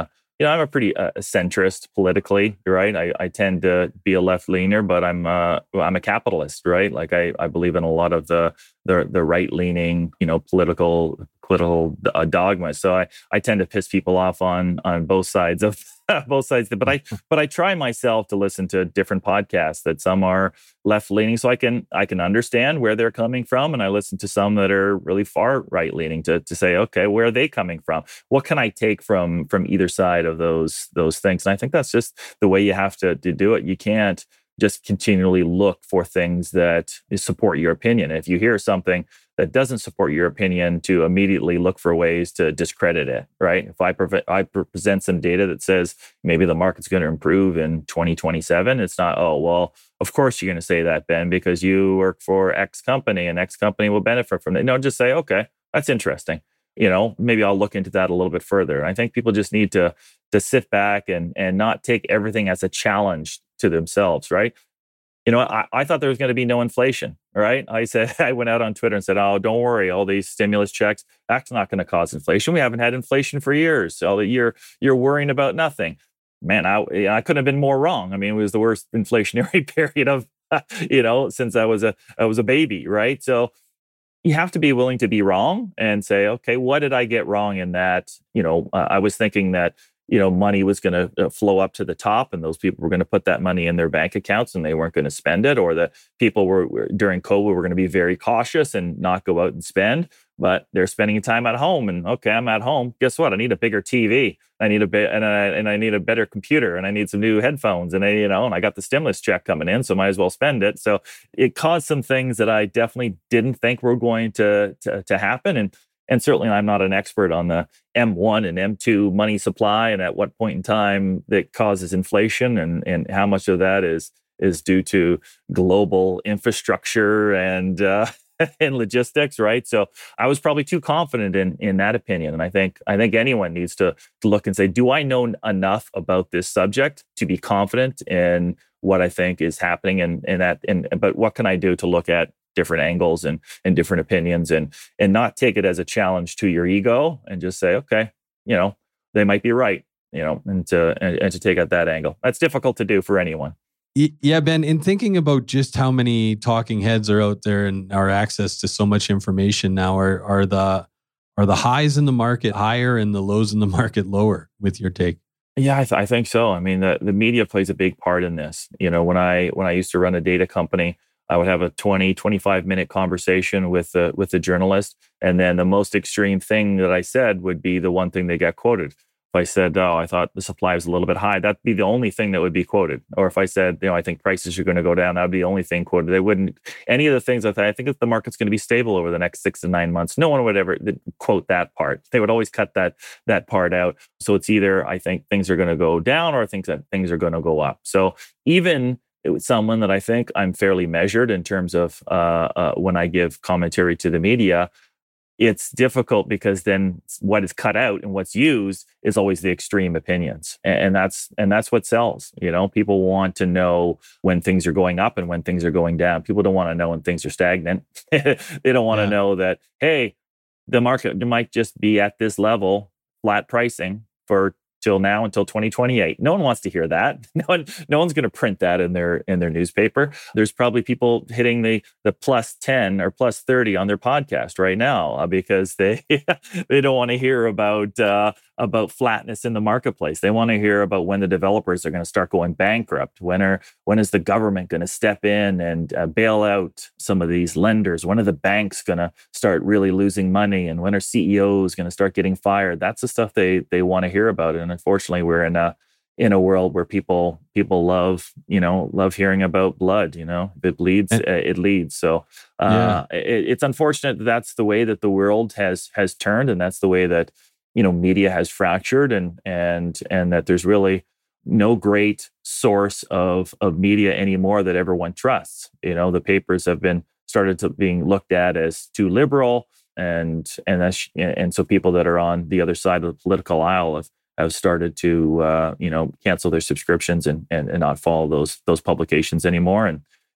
you know, I'm a pretty uh, centrist politically, right? I, I tend to be a left leaner, but I'm uh, well, I'm a capitalist, right? Like I, I believe in a lot of the the, the right leaning, you know, political political uh, dogma. So I, I tend to piss people off on on both sides of both sides. But I but I try myself to listen to different podcasts that some are left leaning, so I can I can understand where they're coming from, and I listen to some that are really far right leaning to to say, okay, where are they coming from? What can I take from from either side of those those things? And I think that's just the way you have to, to do it. You can't just continually look for things that support your opinion. If you hear something that doesn't support your opinion, to immediately look for ways to discredit it, right? If I, pre- I present some data that says maybe the market's going to improve in twenty twenty-seven, it's not, oh, well, of course you're going to say that, Ben, because you work for X company and X company will benefit from it. No, just say, okay, that's interesting. You know, maybe I'll look into that a little bit further. I think people just need to to sit back and and not take everything as a challenge to themselves, right? You know, I, I thought there was going to be no inflation, right? I said, I went out on Twitter and said, oh, don't worry, all these stimulus checks, that's not going to cause inflation. We haven't had inflation for years. So you're, you're worrying about nothing. Man, I, I couldn't have been more wrong. I mean, it was the worst inflationary period of, you know, since I was a, I was a baby, right? So you have to be willing to be wrong and say, okay, what did I get wrong in that? You know, uh, I was thinking that, you know, money was going to flow up to the top and those people were going to put that money in their bank accounts and they weren't going to spend it, or that people were, were during COVID were going to be very cautious and not go out and spend, but they're spending time at home. And okay, I'm at home. Guess what? I need a bigger T V. I need a bit, and I and I need a better computer, and I need some new headphones, and I, you know, and I got the stimulus check coming in, so might as well spend it. So it caused some things that I definitely didn't think were going to to, to happen, and. And certainly I'm not an expert on the M one and M two money supply and at what point in time that causes inflation, and, and how much of that is is due to global infrastructure and uh, and logistics, right? So I was probably too confident in in that opinion. And I think I think anyone needs to, to look and say, do I know enough about this subject to be confident in what I think is happening? And, and that and but what can I do to look at different angles and, and different opinions, and and not take it as a challenge to your ego, and just say, okay, you know, they might be right, you know, and to and, and to take at that angle. That's difficult to do for anyone. Yeah, Ben, in thinking about just how many talking heads are out there and our access to so much information now, are are the are the highs in the market higher and the lows in the market lower, with your take? Yeah, I, th- I think so. I mean, the, the media plays a big part in this. You know, when I when I used to run a data company, I would have a twenty, twenty-five minute conversation with the with the journalist. And then the most extreme thing that I said would be the one thing they got quoted. If I said, oh, I thought the supply was a little bit high, that'd be the only thing that would be quoted. Or if I said, you know, I think prices are going to go down, that'd be the only thing quoted. They wouldn't, any of the things that I think that the market's going to be stable over the next six to nine months, no one would ever quote that part. They would always cut that that part out. So it's either, I think things are going to go down, or I think that things are going to go up. So even it was someone that I think I'm fairly measured in terms of uh, uh, when I give commentary to the media, it's difficult because then what is cut out and what's used is always the extreme opinions. And, and that's and that's what sells. You know, people want to know when things are going up and when things are going down. People don't want to know when things are stagnant. They don't want yeah. to know that, hey, the market might just be at this level, flat pricing for till now until twenty twenty-eight. No one wants to hear that. No one, no one's going to print that in their in their newspaper. There's probably people hitting the the plus ten or plus thirty on their podcast right now uh, because they they don't want to hear about uh, about flatness in the marketplace. They want to hear about when the developers are going to start going bankrupt. When are when is the government going to step in and uh, bail out some of these lenders? When are the banks going to start really losing money? And when are C E Os going to start getting fired? That's the stuff they they want to hear about. And unfortunately, we're in a in a world where people people love you know love hearing about blood. You know, if it bleeds, uh, it leads. So uh, yeah. it, it's unfortunate that that's the way that the world has has turned, and that's the way that you know media has fractured, and and and that there's really no great source of of media anymore that everyone trusts. You know, the papers have been started to being looked at as too liberal, and and that's and so people that are on the other side of the political aisle have have started to uh, you know cancel their subscriptions and, and and not follow those those publications anymore, and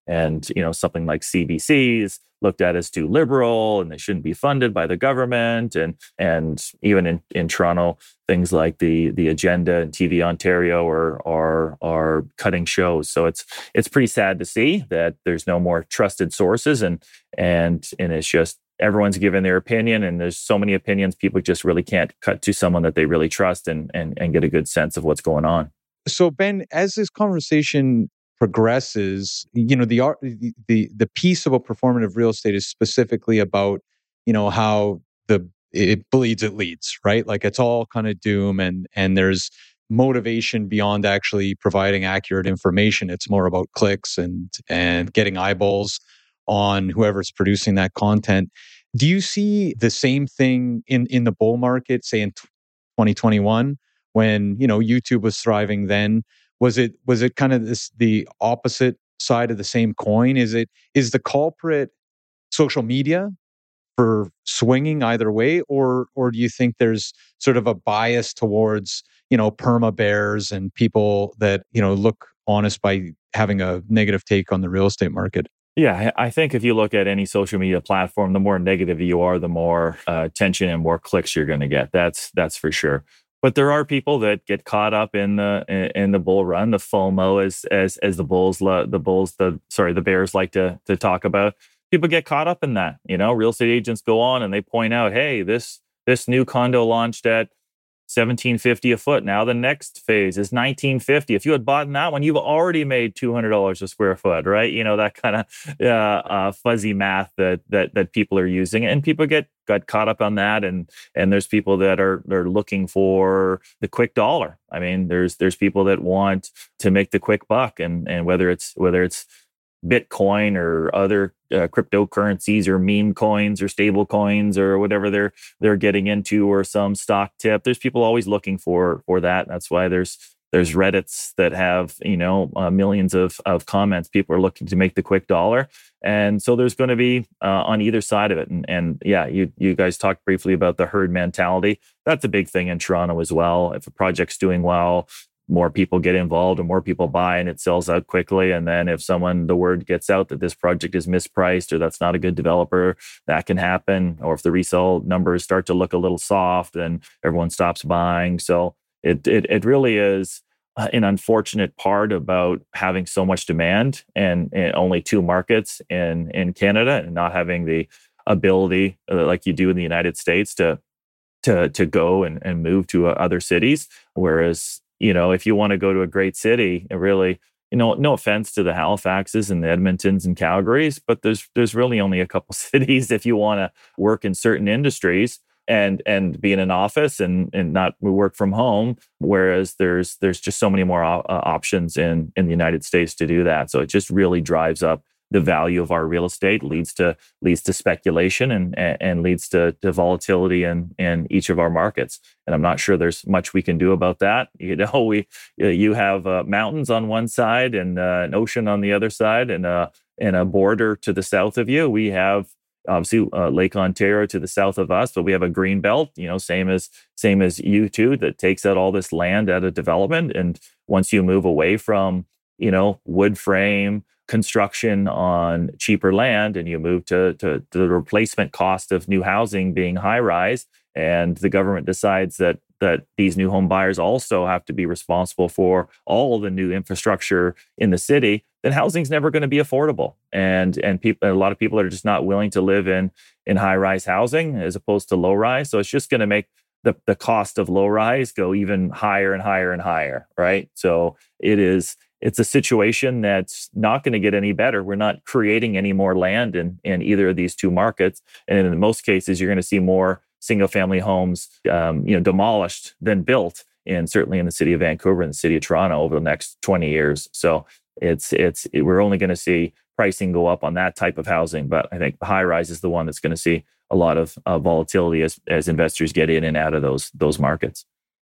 and you know something like C B Cs looked at as too liberal and they shouldn't be funded by the government. And and even in, in Toronto, things like the the Agenda and T V Ontario are are are cutting shows. So it's it's pretty sad to see that there's no more trusted sources, and and and it's just everyone's given their opinion, and there's so many opinions, people just really can't cut to someone that they really trust and and, and get a good sense of what's going on. So Ben, as this conversation progresses, you know, the art, the the piece about performative real estate is specifically about, you know, how the it bleeds, it leads, right? Like it's all kind of doom, and and there's motivation beyond actually providing accurate information. It's more about clicks and and getting eyeballs on whoever's producing that content. Do you see the same thing in in the bull market, say in twenty twenty-one, when, you know, YouTube was thriving then? Was it was it kind of this the opposite side of the same coin? Is it is the culprit social media for swinging either way, or or do you think there's sort of a bias towards, you know, perma bears and people that, you know, look honest by having a negative take on the real estate market? Yeah, I think if you look at any social media platform, the more negative you are, the more uh, attention and more clicks you're going to get. That's that's for sure. But there are people that get caught up in the in the bull run, the FOMO, as as as the bulls the bulls the sorry the bears like to to talk about. People get caught up in that. You know, real estate agents go on and they point out, hey, this this new condo launched at seventeen fifty a foot. Now the next phase is nineteen fifty. If you had bought in that one, you've already made two hundred dollars a square foot, right? You know, that kind of uh, uh, fuzzy math that that that people are using, and people get got caught up on that. And and there's people that are they're looking for the quick dollar. I mean, there's there's people that want to make the quick buck, and and whether it's whether it's Bitcoin or other uh, cryptocurrencies or meme coins or stable coins or whatever they're they're getting into, or some stock tip. There's people always looking for for that. That's why there's there's Reddits that have, you know, uh, millions of of comments. People are looking to make the quick dollar, and so there's going to be uh, on either side of it. And and yeah, you you guys talked briefly about the herd mentality. That's a big thing in Toronto as well. If a project's doing well, more people get involved and more people buy, and it sells out quickly. And then if someone, the word gets out that this project is mispriced or that's not a good developer, that can happen. Or if the resale numbers start to look a little soft, then everyone stops buying. So it it it really is an unfortunate part about having so much demand and, and only two markets in, in Canada, and not having the ability uh, like you do in the United States to to to go and, and move to uh, other cities. Whereas, you know, if you want to go to a great city, it really, you know, no offense to the Halifaxes and the Edmontons and Calgarys, but there's there's really only a couple cities if you want to work in certain industries and and be in an office and and not work from home. Whereas there's there's just so many more uh, options in in the United States to do that. So it just really drives up the value of our real estate, leads to leads to speculation, and and leads to, to volatility in in each of our markets. And I'm not sure there's much we can do about that. You know, we you have uh, mountains on one side and uh, an ocean on the other side, and a and a border to the south of you. We have obviously uh, Lake Ontario to the south of us, but we have a green belt. You know, same as same as you two, that takes out all this land out of development. And once you move away from, you know, wood frame construction on cheaper land, and you move to, to, to the replacement cost of new housing being high rise, and the government decides that that these new home buyers also have to be responsible for all the new infrastructure in the city, then housing's never going to be affordable. And and people, a lot of people are just not willing to live in in high rise housing as opposed to low rise. So it's just going to make the the cost of low rise go even higher and higher and higher, right? So it is. It's a situation that's not going to get any better. We're not creating any more land in, in either of these two markets. And in most cases, you're going to see more single-family homes um, you know, demolished than built, and certainly in the city of Vancouver and the city of Toronto over the next twenty years. So it's it's it, we're only going to see pricing go up on that type of housing. But I think the high-rise is the one that's going to see a lot of uh, volatility as, as investors get in and out of those those markets.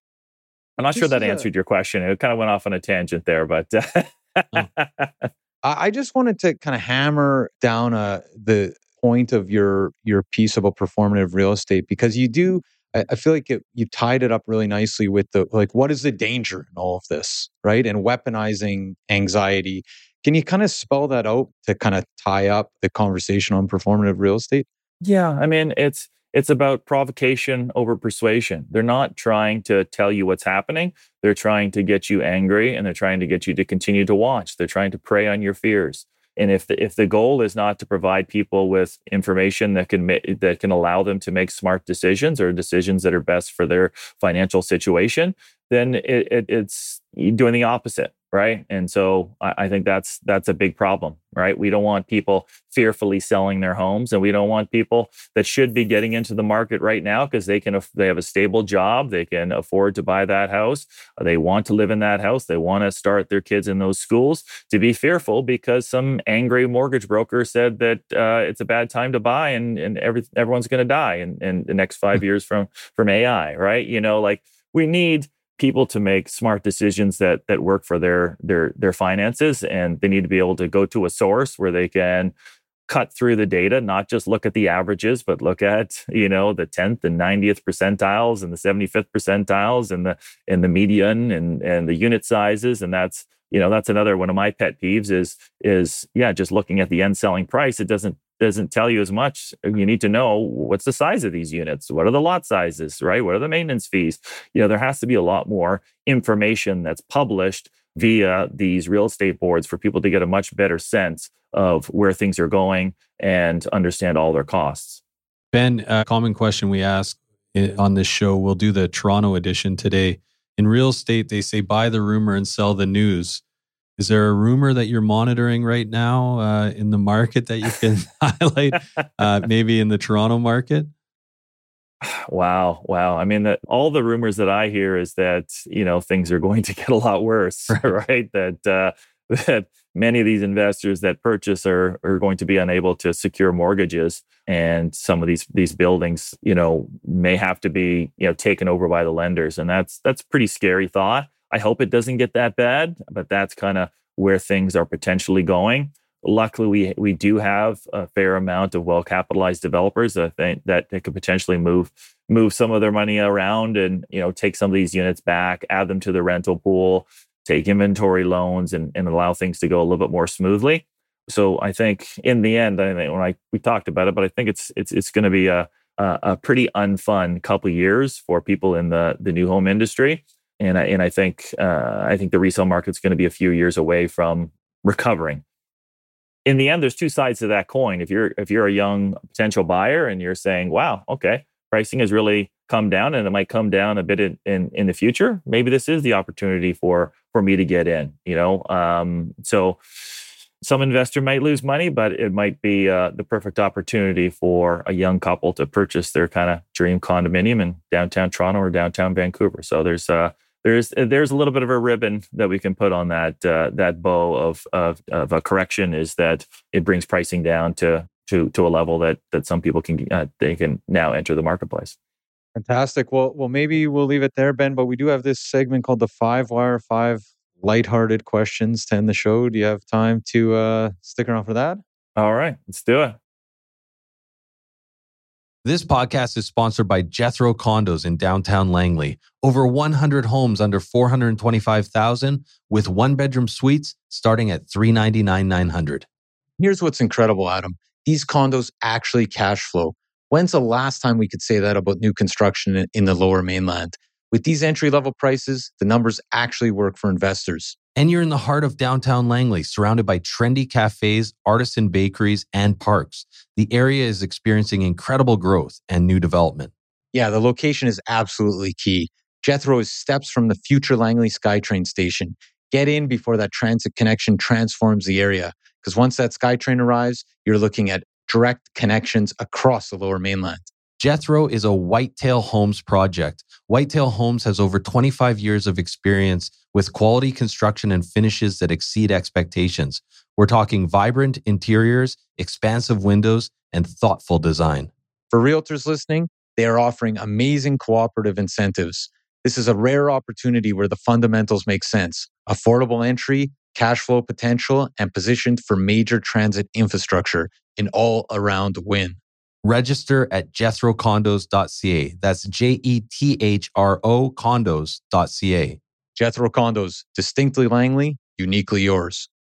I'm not this sure that answered a, your question. It kind of went off on a tangent there, but oh. I just wanted to kind of hammer down uh, the point of your your piece about performative real estate, because you do. I, I feel like it, you tied it up really nicely with the like, what is the danger in all of this, right? And weaponizing anxiety. Can you kind of spell that out to kind of tie up the conversation on performative real estate? Yeah, I mean, it's it's about provocation over persuasion. They're not trying to tell you what's happening. They're trying to get you angry, and they're trying to get you to continue to watch. They're trying to prey on your fears. And if the, if the goal is not to provide people with information that can ma- that can allow them to make smart decisions or decisions that are best for their financial situation, then it, it, it's doing the opposite, right? And so I, I think that's that's a big problem, right? We don't want people fearfully selling their homes, and we don't want people that should be getting into the market right now because they can they have a stable job, they can afford to buy that house, they want to live in that house, they want to start their kids in those schools, to be fearful because some angry mortgage broker said that uh, it's a bad time to buy and and every, everyone's going to die in, in the next five years from from A I, right? You know, like we need people to make smart decisions that that work for their their their finances, and they need to be able to go to a source where they can cut through the data, not just look at the averages, but look at, you know, the tenth and ninetieth percentiles and the seventy-fifth percentiles and the and the median and and the unit sizes. And that's, you know, that's another one of my pet peeves is is yeah, just looking at the end selling price. It doesn't doesn't tell you as much. You need to know what's the size of these units, what are the lot sizes, right? What are the maintenance fees? You know, there has to be a lot more information that's published via these real estate boards for people to get a much better sense of where things are going and understand all their costs. Ben, a common question we ask on this show, we'll do the Toronto edition today. In real estate, they say buy the rumor and sell the news. Is there a rumor that you're monitoring right now uh, in the market that you can highlight, uh, maybe in the Toronto market? Wow. Wow. I mean, that all the rumors that I hear is that, you know, things are going to get a lot worse, right? right? That, uh, that many of these investors that purchase are, are going to be unable to secure mortgages. And some of these, these buildings, you know, may have to be, you know, taken over by the lenders. And that's, that's a pretty scary thought. I hope it doesn't get that bad, but that's kind of where things are potentially going. Luckily, we we do have a fair amount of well-capitalized developers that think that they could potentially move move some of their money around and, you know, take some of these units back, add them to the rental pool, take inventory loans, and, and allow things to go a little bit more smoothly. So I think in the end, I mean, when I we talked about it, but I think it's it's it's going to be a, a a pretty unfun couple of years for people in the the new home industry, and I, and I think uh, I think the resale market's going to be a few years away from recovering. In the end, there's two sides to that coin. If you're if you're a young potential buyer and you're saying, "Wow, okay, pricing has really come down, and it might come down a bit in in, in the future," maybe this is the opportunity for for me to get in. You know, um, so some investor might lose money, but it might be uh, the perfect opportunity for a young couple to purchase their kind of dream condominium in downtown Toronto or downtown Vancouver. So there's uh, There's there's a little bit of a ribbon that we can put on that uh, that bow of, of of a correction, is that it brings pricing down to to to a level that that some people can uh, they can now enter the marketplace. Fantastic. Well, well, maybe we'll leave it there, Ben. But we do have this segment called the Five Wire, five lighthearted questions to end the show. Do you have time to uh, stick around for that? All right, let's do it. This podcast is sponsored by Jethro Condos in downtown Langley. Over one hundred homes under four hundred twenty-five thousand dollars with one-bedroom suites starting at three hundred ninety-nine thousand nine hundred dollars. Here's what's incredible, Adam. These condos actually cash flow. When's the last time we could say that about new construction in the Lower Mainland? With these entry-level prices, the numbers actually work for investors. And you're in the heart of downtown Langley, surrounded by trendy cafes, artisan bakeries, and parks. The area is experiencing incredible growth and new development. Yeah, the location is absolutely key. Jethro is steps from the future Langley SkyTrain station. Get in before that transit connection transforms the area, because once that SkyTrain arrives, you're looking at direct connections across the Lower Mainland. Jethro is a Whitetail Homes project. Whitetail Homes has over twenty-five years of experience with quality construction and finishes that exceed expectations. We're talking vibrant interiors, expansive windows, and thoughtful design. For realtors listening, they are offering amazing cooperative incentives. This is a rare opportunity where the fundamentals make sense. Affordable entry, cash flow potential, and positioned for major transit infrastructure in all around win. Register at jethro condos dot c a. That's J E T H R O condos dot c a. Jethro Condos, distinctly Langley, uniquely yours.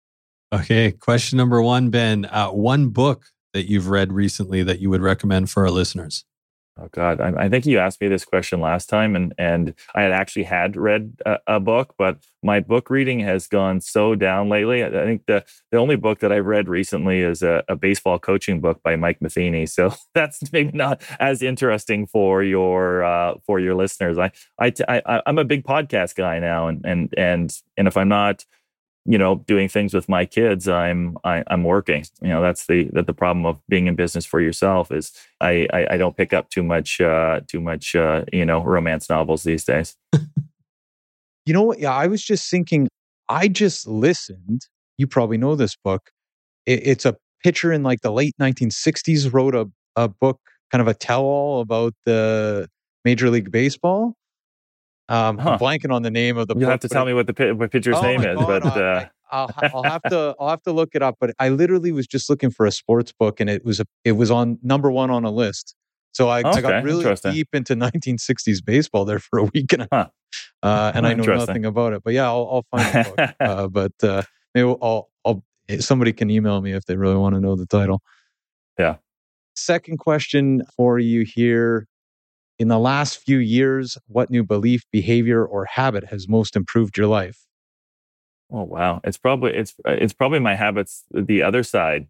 Okay. Question number one, Ben. Uh, one book that you've read recently that you would recommend for our listeners? Oh God, I, I think you asked me this question last time, and and I had actually had read a, a book, but my book reading has gone so down lately. I, I think the the only book that I've read recently is a, a baseball coaching book by Mike Matheny. So that's maybe not as interesting for your uh, for your listeners. I I, I I'm a big podcast guy now, and and and and if I'm not, you know, doing things with my kids, I'm I, I'm working. You know, that's the that the problem of being in business for yourself is I I, I don't pick up too much uh, too much uh, you know romance novels these days. You know what? Yeah, I was just thinking. I just listened. You probably know this book. It, it's a pitcher in like the late nineteen sixties wrote a a book, kind of a tell-all about the Major League Baseball. Um, Huh. I'm blanking on the name of the You'll book. have to tell it, me what the pi- what pitcher's oh name my is, God, but I, uh, I, I'll, I'll have to I'll have to look it up. But I literally was just looking for a sports book, and it was a, it was on number one on a list. So I, Okay, I got really interesting. deep into nineteen sixties baseball there for a week and a half, Huh. uh, and I know Interesting. nothing about it. But yeah, I'll, I'll find the book. uh, but uh, maybe I'll, I'll somebody can email me if they really want to know the title. Yeah. Second question for you here. In the last few years, what new belief, behavior, or habit has most improved your life? Oh wow, it's probably it's it's probably my habits the other side.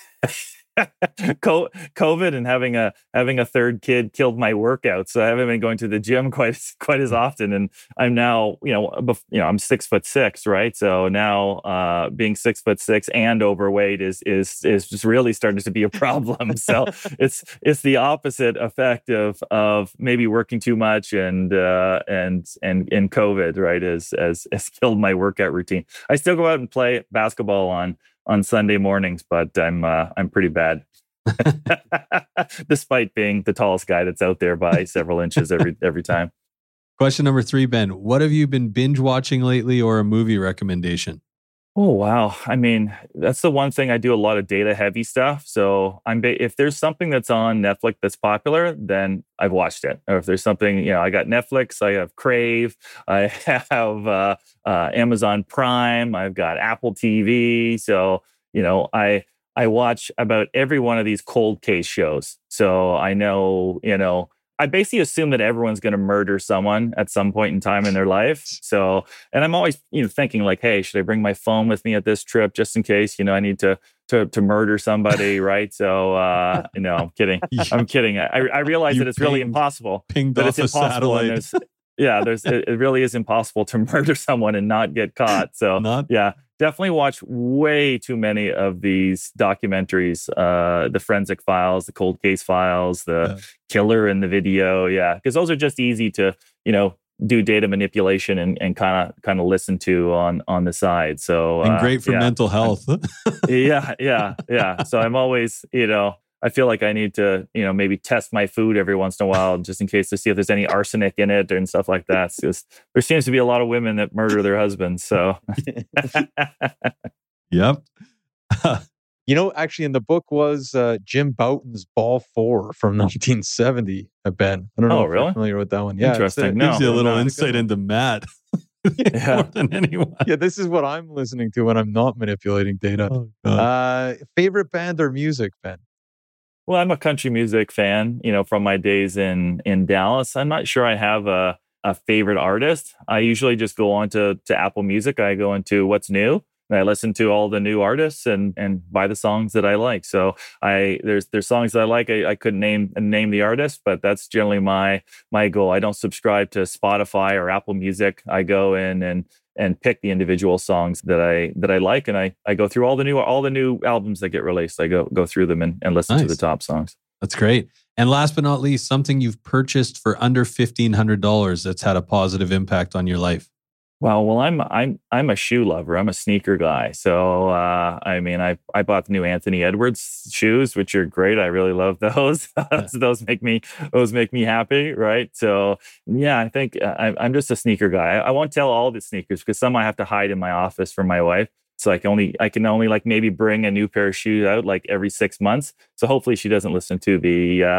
Co- COVID and having a having a third kid killed my workout, so I haven't been going to the gym quite quite as often. And I'm now, you know, bef- you know, I'm six foot six, right? So now, uh, being six foot six and overweight is is is just really starting to be a problem. So it's it's the opposite effect of of maybe working too much and uh, and and and COVID, right? Has has has killed my workout routine. I still go out and play basketball on. on Sunday mornings, but I'm uh, I'm pretty bad, despite being the tallest guy that's out there by several inches every every time. Question number three, Ben. What have you been binge watching lately, or a movie recommendation? Oh wow! I mean, that's the one thing I do a lot of data heavy stuff. So I'm ba- if there's something that's on Netflix that's popular, then I've watched it. Or if there's something, you know, I got Netflix, I have Crave, I have uh, uh, Amazon Prime, I've got Apple T V. So you know, I I watch about every one of these cold case shows. So I know, you know. I basically assume that everyone's going to murder someone at some point in time in their life. So, and I'm always, you know, thinking like, hey, should I bring my phone with me at this trip just in case, you know, I need to to to murder somebody, right? So, uh, you know, I'm kidding. I'm kidding. I, I realize You that it's really pinged- impossible. Pinged That off it's a impossible. And satellite. there's, yeah, there's it, it really is impossible to murder someone and not get caught. So, Not yeah. Definitely watch way too many of these documentaries, uh, the forensic files, the cold case files, the Yeah. killer in the video. Yeah. Because those are just easy to, you know, do data manipulation and and kind of kind of listen to on on the side. So and uh, great for yeah. mental health. yeah, yeah, yeah. So I'm always, you know, I feel like I need to, you know, maybe test my food every once in a while just in case to see if there's any arsenic in it and stuff like that. Because there seems to be a lot of women that murder their husbands. So Yep. You know, actually, in the book was uh, Jim Bouton's Ball Four from nineteen seventy. Uh, Ben, I don't know Oh, if really? you're familiar with that one. Yeah, it's, Interesting. uh, No. Gives you a little no. insight into Matt Yeah. more than anyone. yeah, this is what I'm listening to when I'm not manipulating data. Oh, God. Uh, favorite band or music, Ben? Well, I'm a country music fan, you know, from my days in in Dallas. I'm not sure I have a, a favorite artist. I usually just go on to, to Apple Music. I go into what's new. And I listen to all the new artists and and buy the songs that I like. So I there's there's songs that I like. I, I couldn't name name the artist, but that's generally my my goal. I don't subscribe to Spotify or Apple Music. I go in and and pick the individual songs that I that I like, and I I go through all the new all the new albums that get released. I go go through them and, and listen to Nice. the top songs. That's great. And last but not least, something you've purchased for under fifteen hundred dollars that's had a positive impact on your life. Wow. Well, I'm I'm I'm a shoe lover. I'm a sneaker guy. So uh, I mean, I I bought the new Anthony Edwards shoes, which are great. I really love those. So those make me those make me happy, right? So yeah, I think I, I'm just a sneaker guy. I, I won't tell all the sneakers because some I have to hide in my office for my wife. So I can only I can only like maybe bring a new pair of shoes out like every six months. So hopefully she doesn't listen to the uh,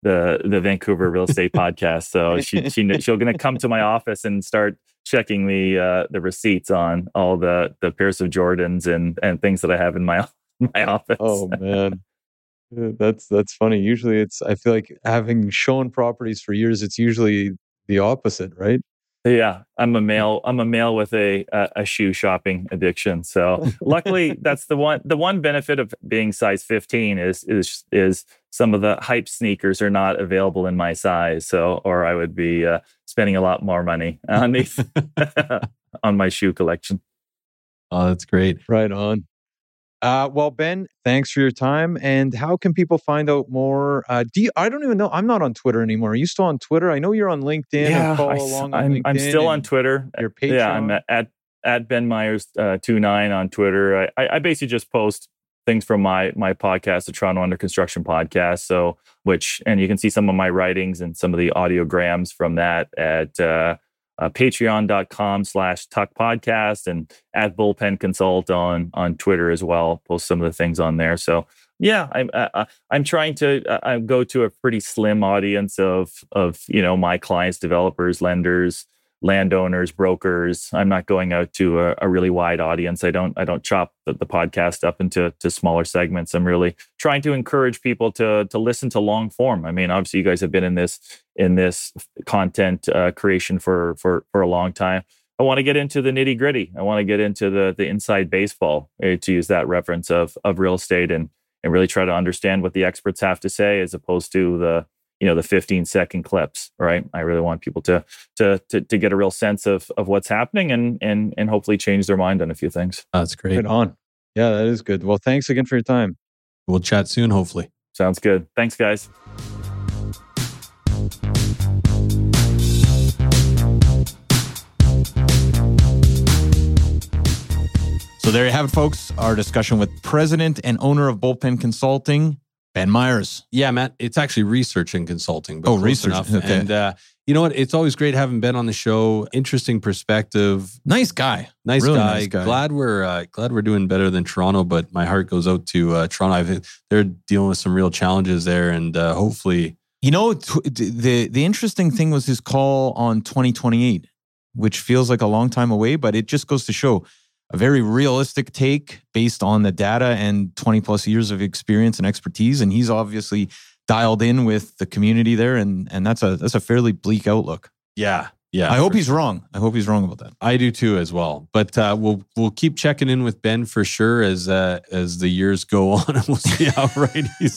the the Vancouver Real Estate Podcast. So she she she'll gonna come to my office and start checking the uh, the receipts on all the the pairs of Jordans and and things that I have in my my office. Oh man. That's that's funny. Usually it's I feel like having shown properties for years, it's usually the opposite, right? Yeah, I'm a male. I'm a male with a a, a shoe shopping addiction. So luckily, that's the one. The one benefit of being size fifteen is is is some of the hype sneakers are not available in my size. So, or I would be uh, spending a lot more money on these on my shoe collection. Oh, that's great. Right on. Uh, well, Ben, thanks for your time. And how can people find out more? Uh, do you, I don't even know. I'm not on Twitter anymore. Are you still on Twitter? I know you're on LinkedIn. Yeah, and follow I, along I'm, on I'm still on and Twitter. Your Patreon. Yeah, I'm at at, at Ben Myers uh, two nine on Twitter. I, I basically just post things from my my podcast, the Toronto Under Construction podcast. So, which and you can see some of my writings and some of the audiograms from that at. Uh, Uh, patreon.com slash tuck podcast and at bullpen consult on on Twitter as well. Post some of the things on there. So yeah, I'm uh, I'm trying to uh, I go to a pretty slim audience of of you know my clients, developers, lenders, landowners, brokers. I'm not going out to a, a really wide audience. I don't I don't chop the, the podcast up into to smaller segments. I'm really trying to encourage people to to listen to long form. I mean, obviously, you guys have been in this in this content uh, creation for for for a long time. I want to get into the nitty gritty. I want to get into the the inside baseball, uh, to use that reference of of real estate, and and really try to understand what the experts have to say, as opposed to the you know the fifteen second clips. Right? I really want people to to to, to get a real sense of of what's happening, and and and hopefully change their mind on a few things. That's great. Right on. Yeah, that is good. Well, thanks again for your time. We'll chat soon, hopefully. Sounds good. Thanks, guys. So there you have it, folks. Our discussion with president and owner of Bullpen Consulting, Ben Myers. Yeah, Matt, it's actually research and consulting. But Oh, close research. enough. Okay. And uh, you know what? It's always great having Ben on the show. Interesting perspective. Nice guy. Nice, Really guy. nice guy. Glad we're uh, glad we're doing better than Toronto, but my heart goes out to uh, Toronto. I've, they're dealing with some real challenges there, and uh, hopefully, You know, t- the the interesting thing was his call on twenty twenty-eight, which feels like a long time away, but it just goes to show a very realistic take based on the data and twenty plus years of experience and expertise. And he's obviously dialed in with the community there, and and that's a that's a fairly bleak outlook. yeah, yeah. I hope for he's wrong. I hope he's wrong about that. I do too, as well. But uh, we'll we'll keep checking in with Ben for sure as uh, as the years go on, and we'll see how right he's.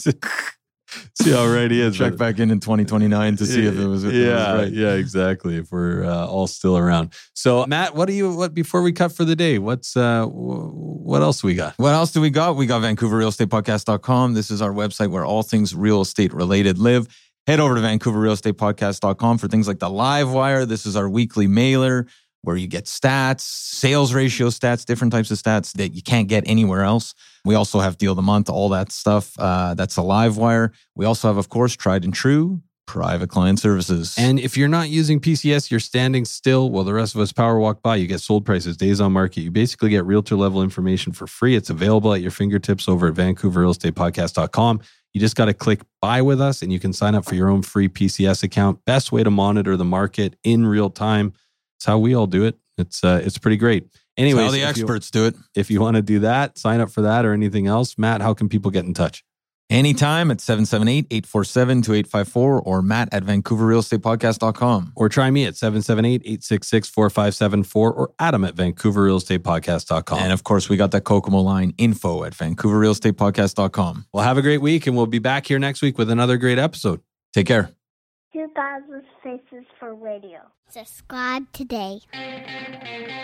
See how right he is. Check but- back in in twenty twenty-nine to see if it was, if it was yeah, right. yeah, exactly. If we're uh, all still around. So, Matt, what do you? What before we cut for the day? What's uh, w- what else we got? What else do we got? We got Vancouver Real Estate Podcast dot com. This is our website where all things real estate related live. Head over to Vancouver Real Estate Podcast dot com for things like the Live Wire. This is our weekly mailer where you get stats, sales ratio stats, different types of stats that you can't get anywhere else. We also have Deal of the Month, all that stuff. Uh, that's a Live Wire. We also have, of course, Tried and True, Private Client Services. And if you're not using P C S, you're standing still while the rest of us power walk by. You get sold prices, days on market. You basically get realtor level information for free. It's available at your fingertips over at Vancouver Real Estate Podcast dot com. You just got to click buy with us and you can sign up for your own free P C S account. Best way to monitor the market in real time. It's how we all do it. It's uh, it's pretty great. Anyways, That's how the if you- experts do it. If you want to do that, sign up for that or anything else. Matt, how can people get in touch? Anytime at seven seven eight, eight four seven, two eight five four or Matt at Vancouver Real Estate Podcast dot com. Or try me at seven seven eight, eight six six, four five seven four or Adam at Vancouver Real Estate Podcast dot com. And of course, we got that Kokomo line, info at Vancouver Real Estate Podcast dot com. Well, have a great week and we'll be back here next week with another great episode. Take care. two thousand Faces for Radio. Subscribe today.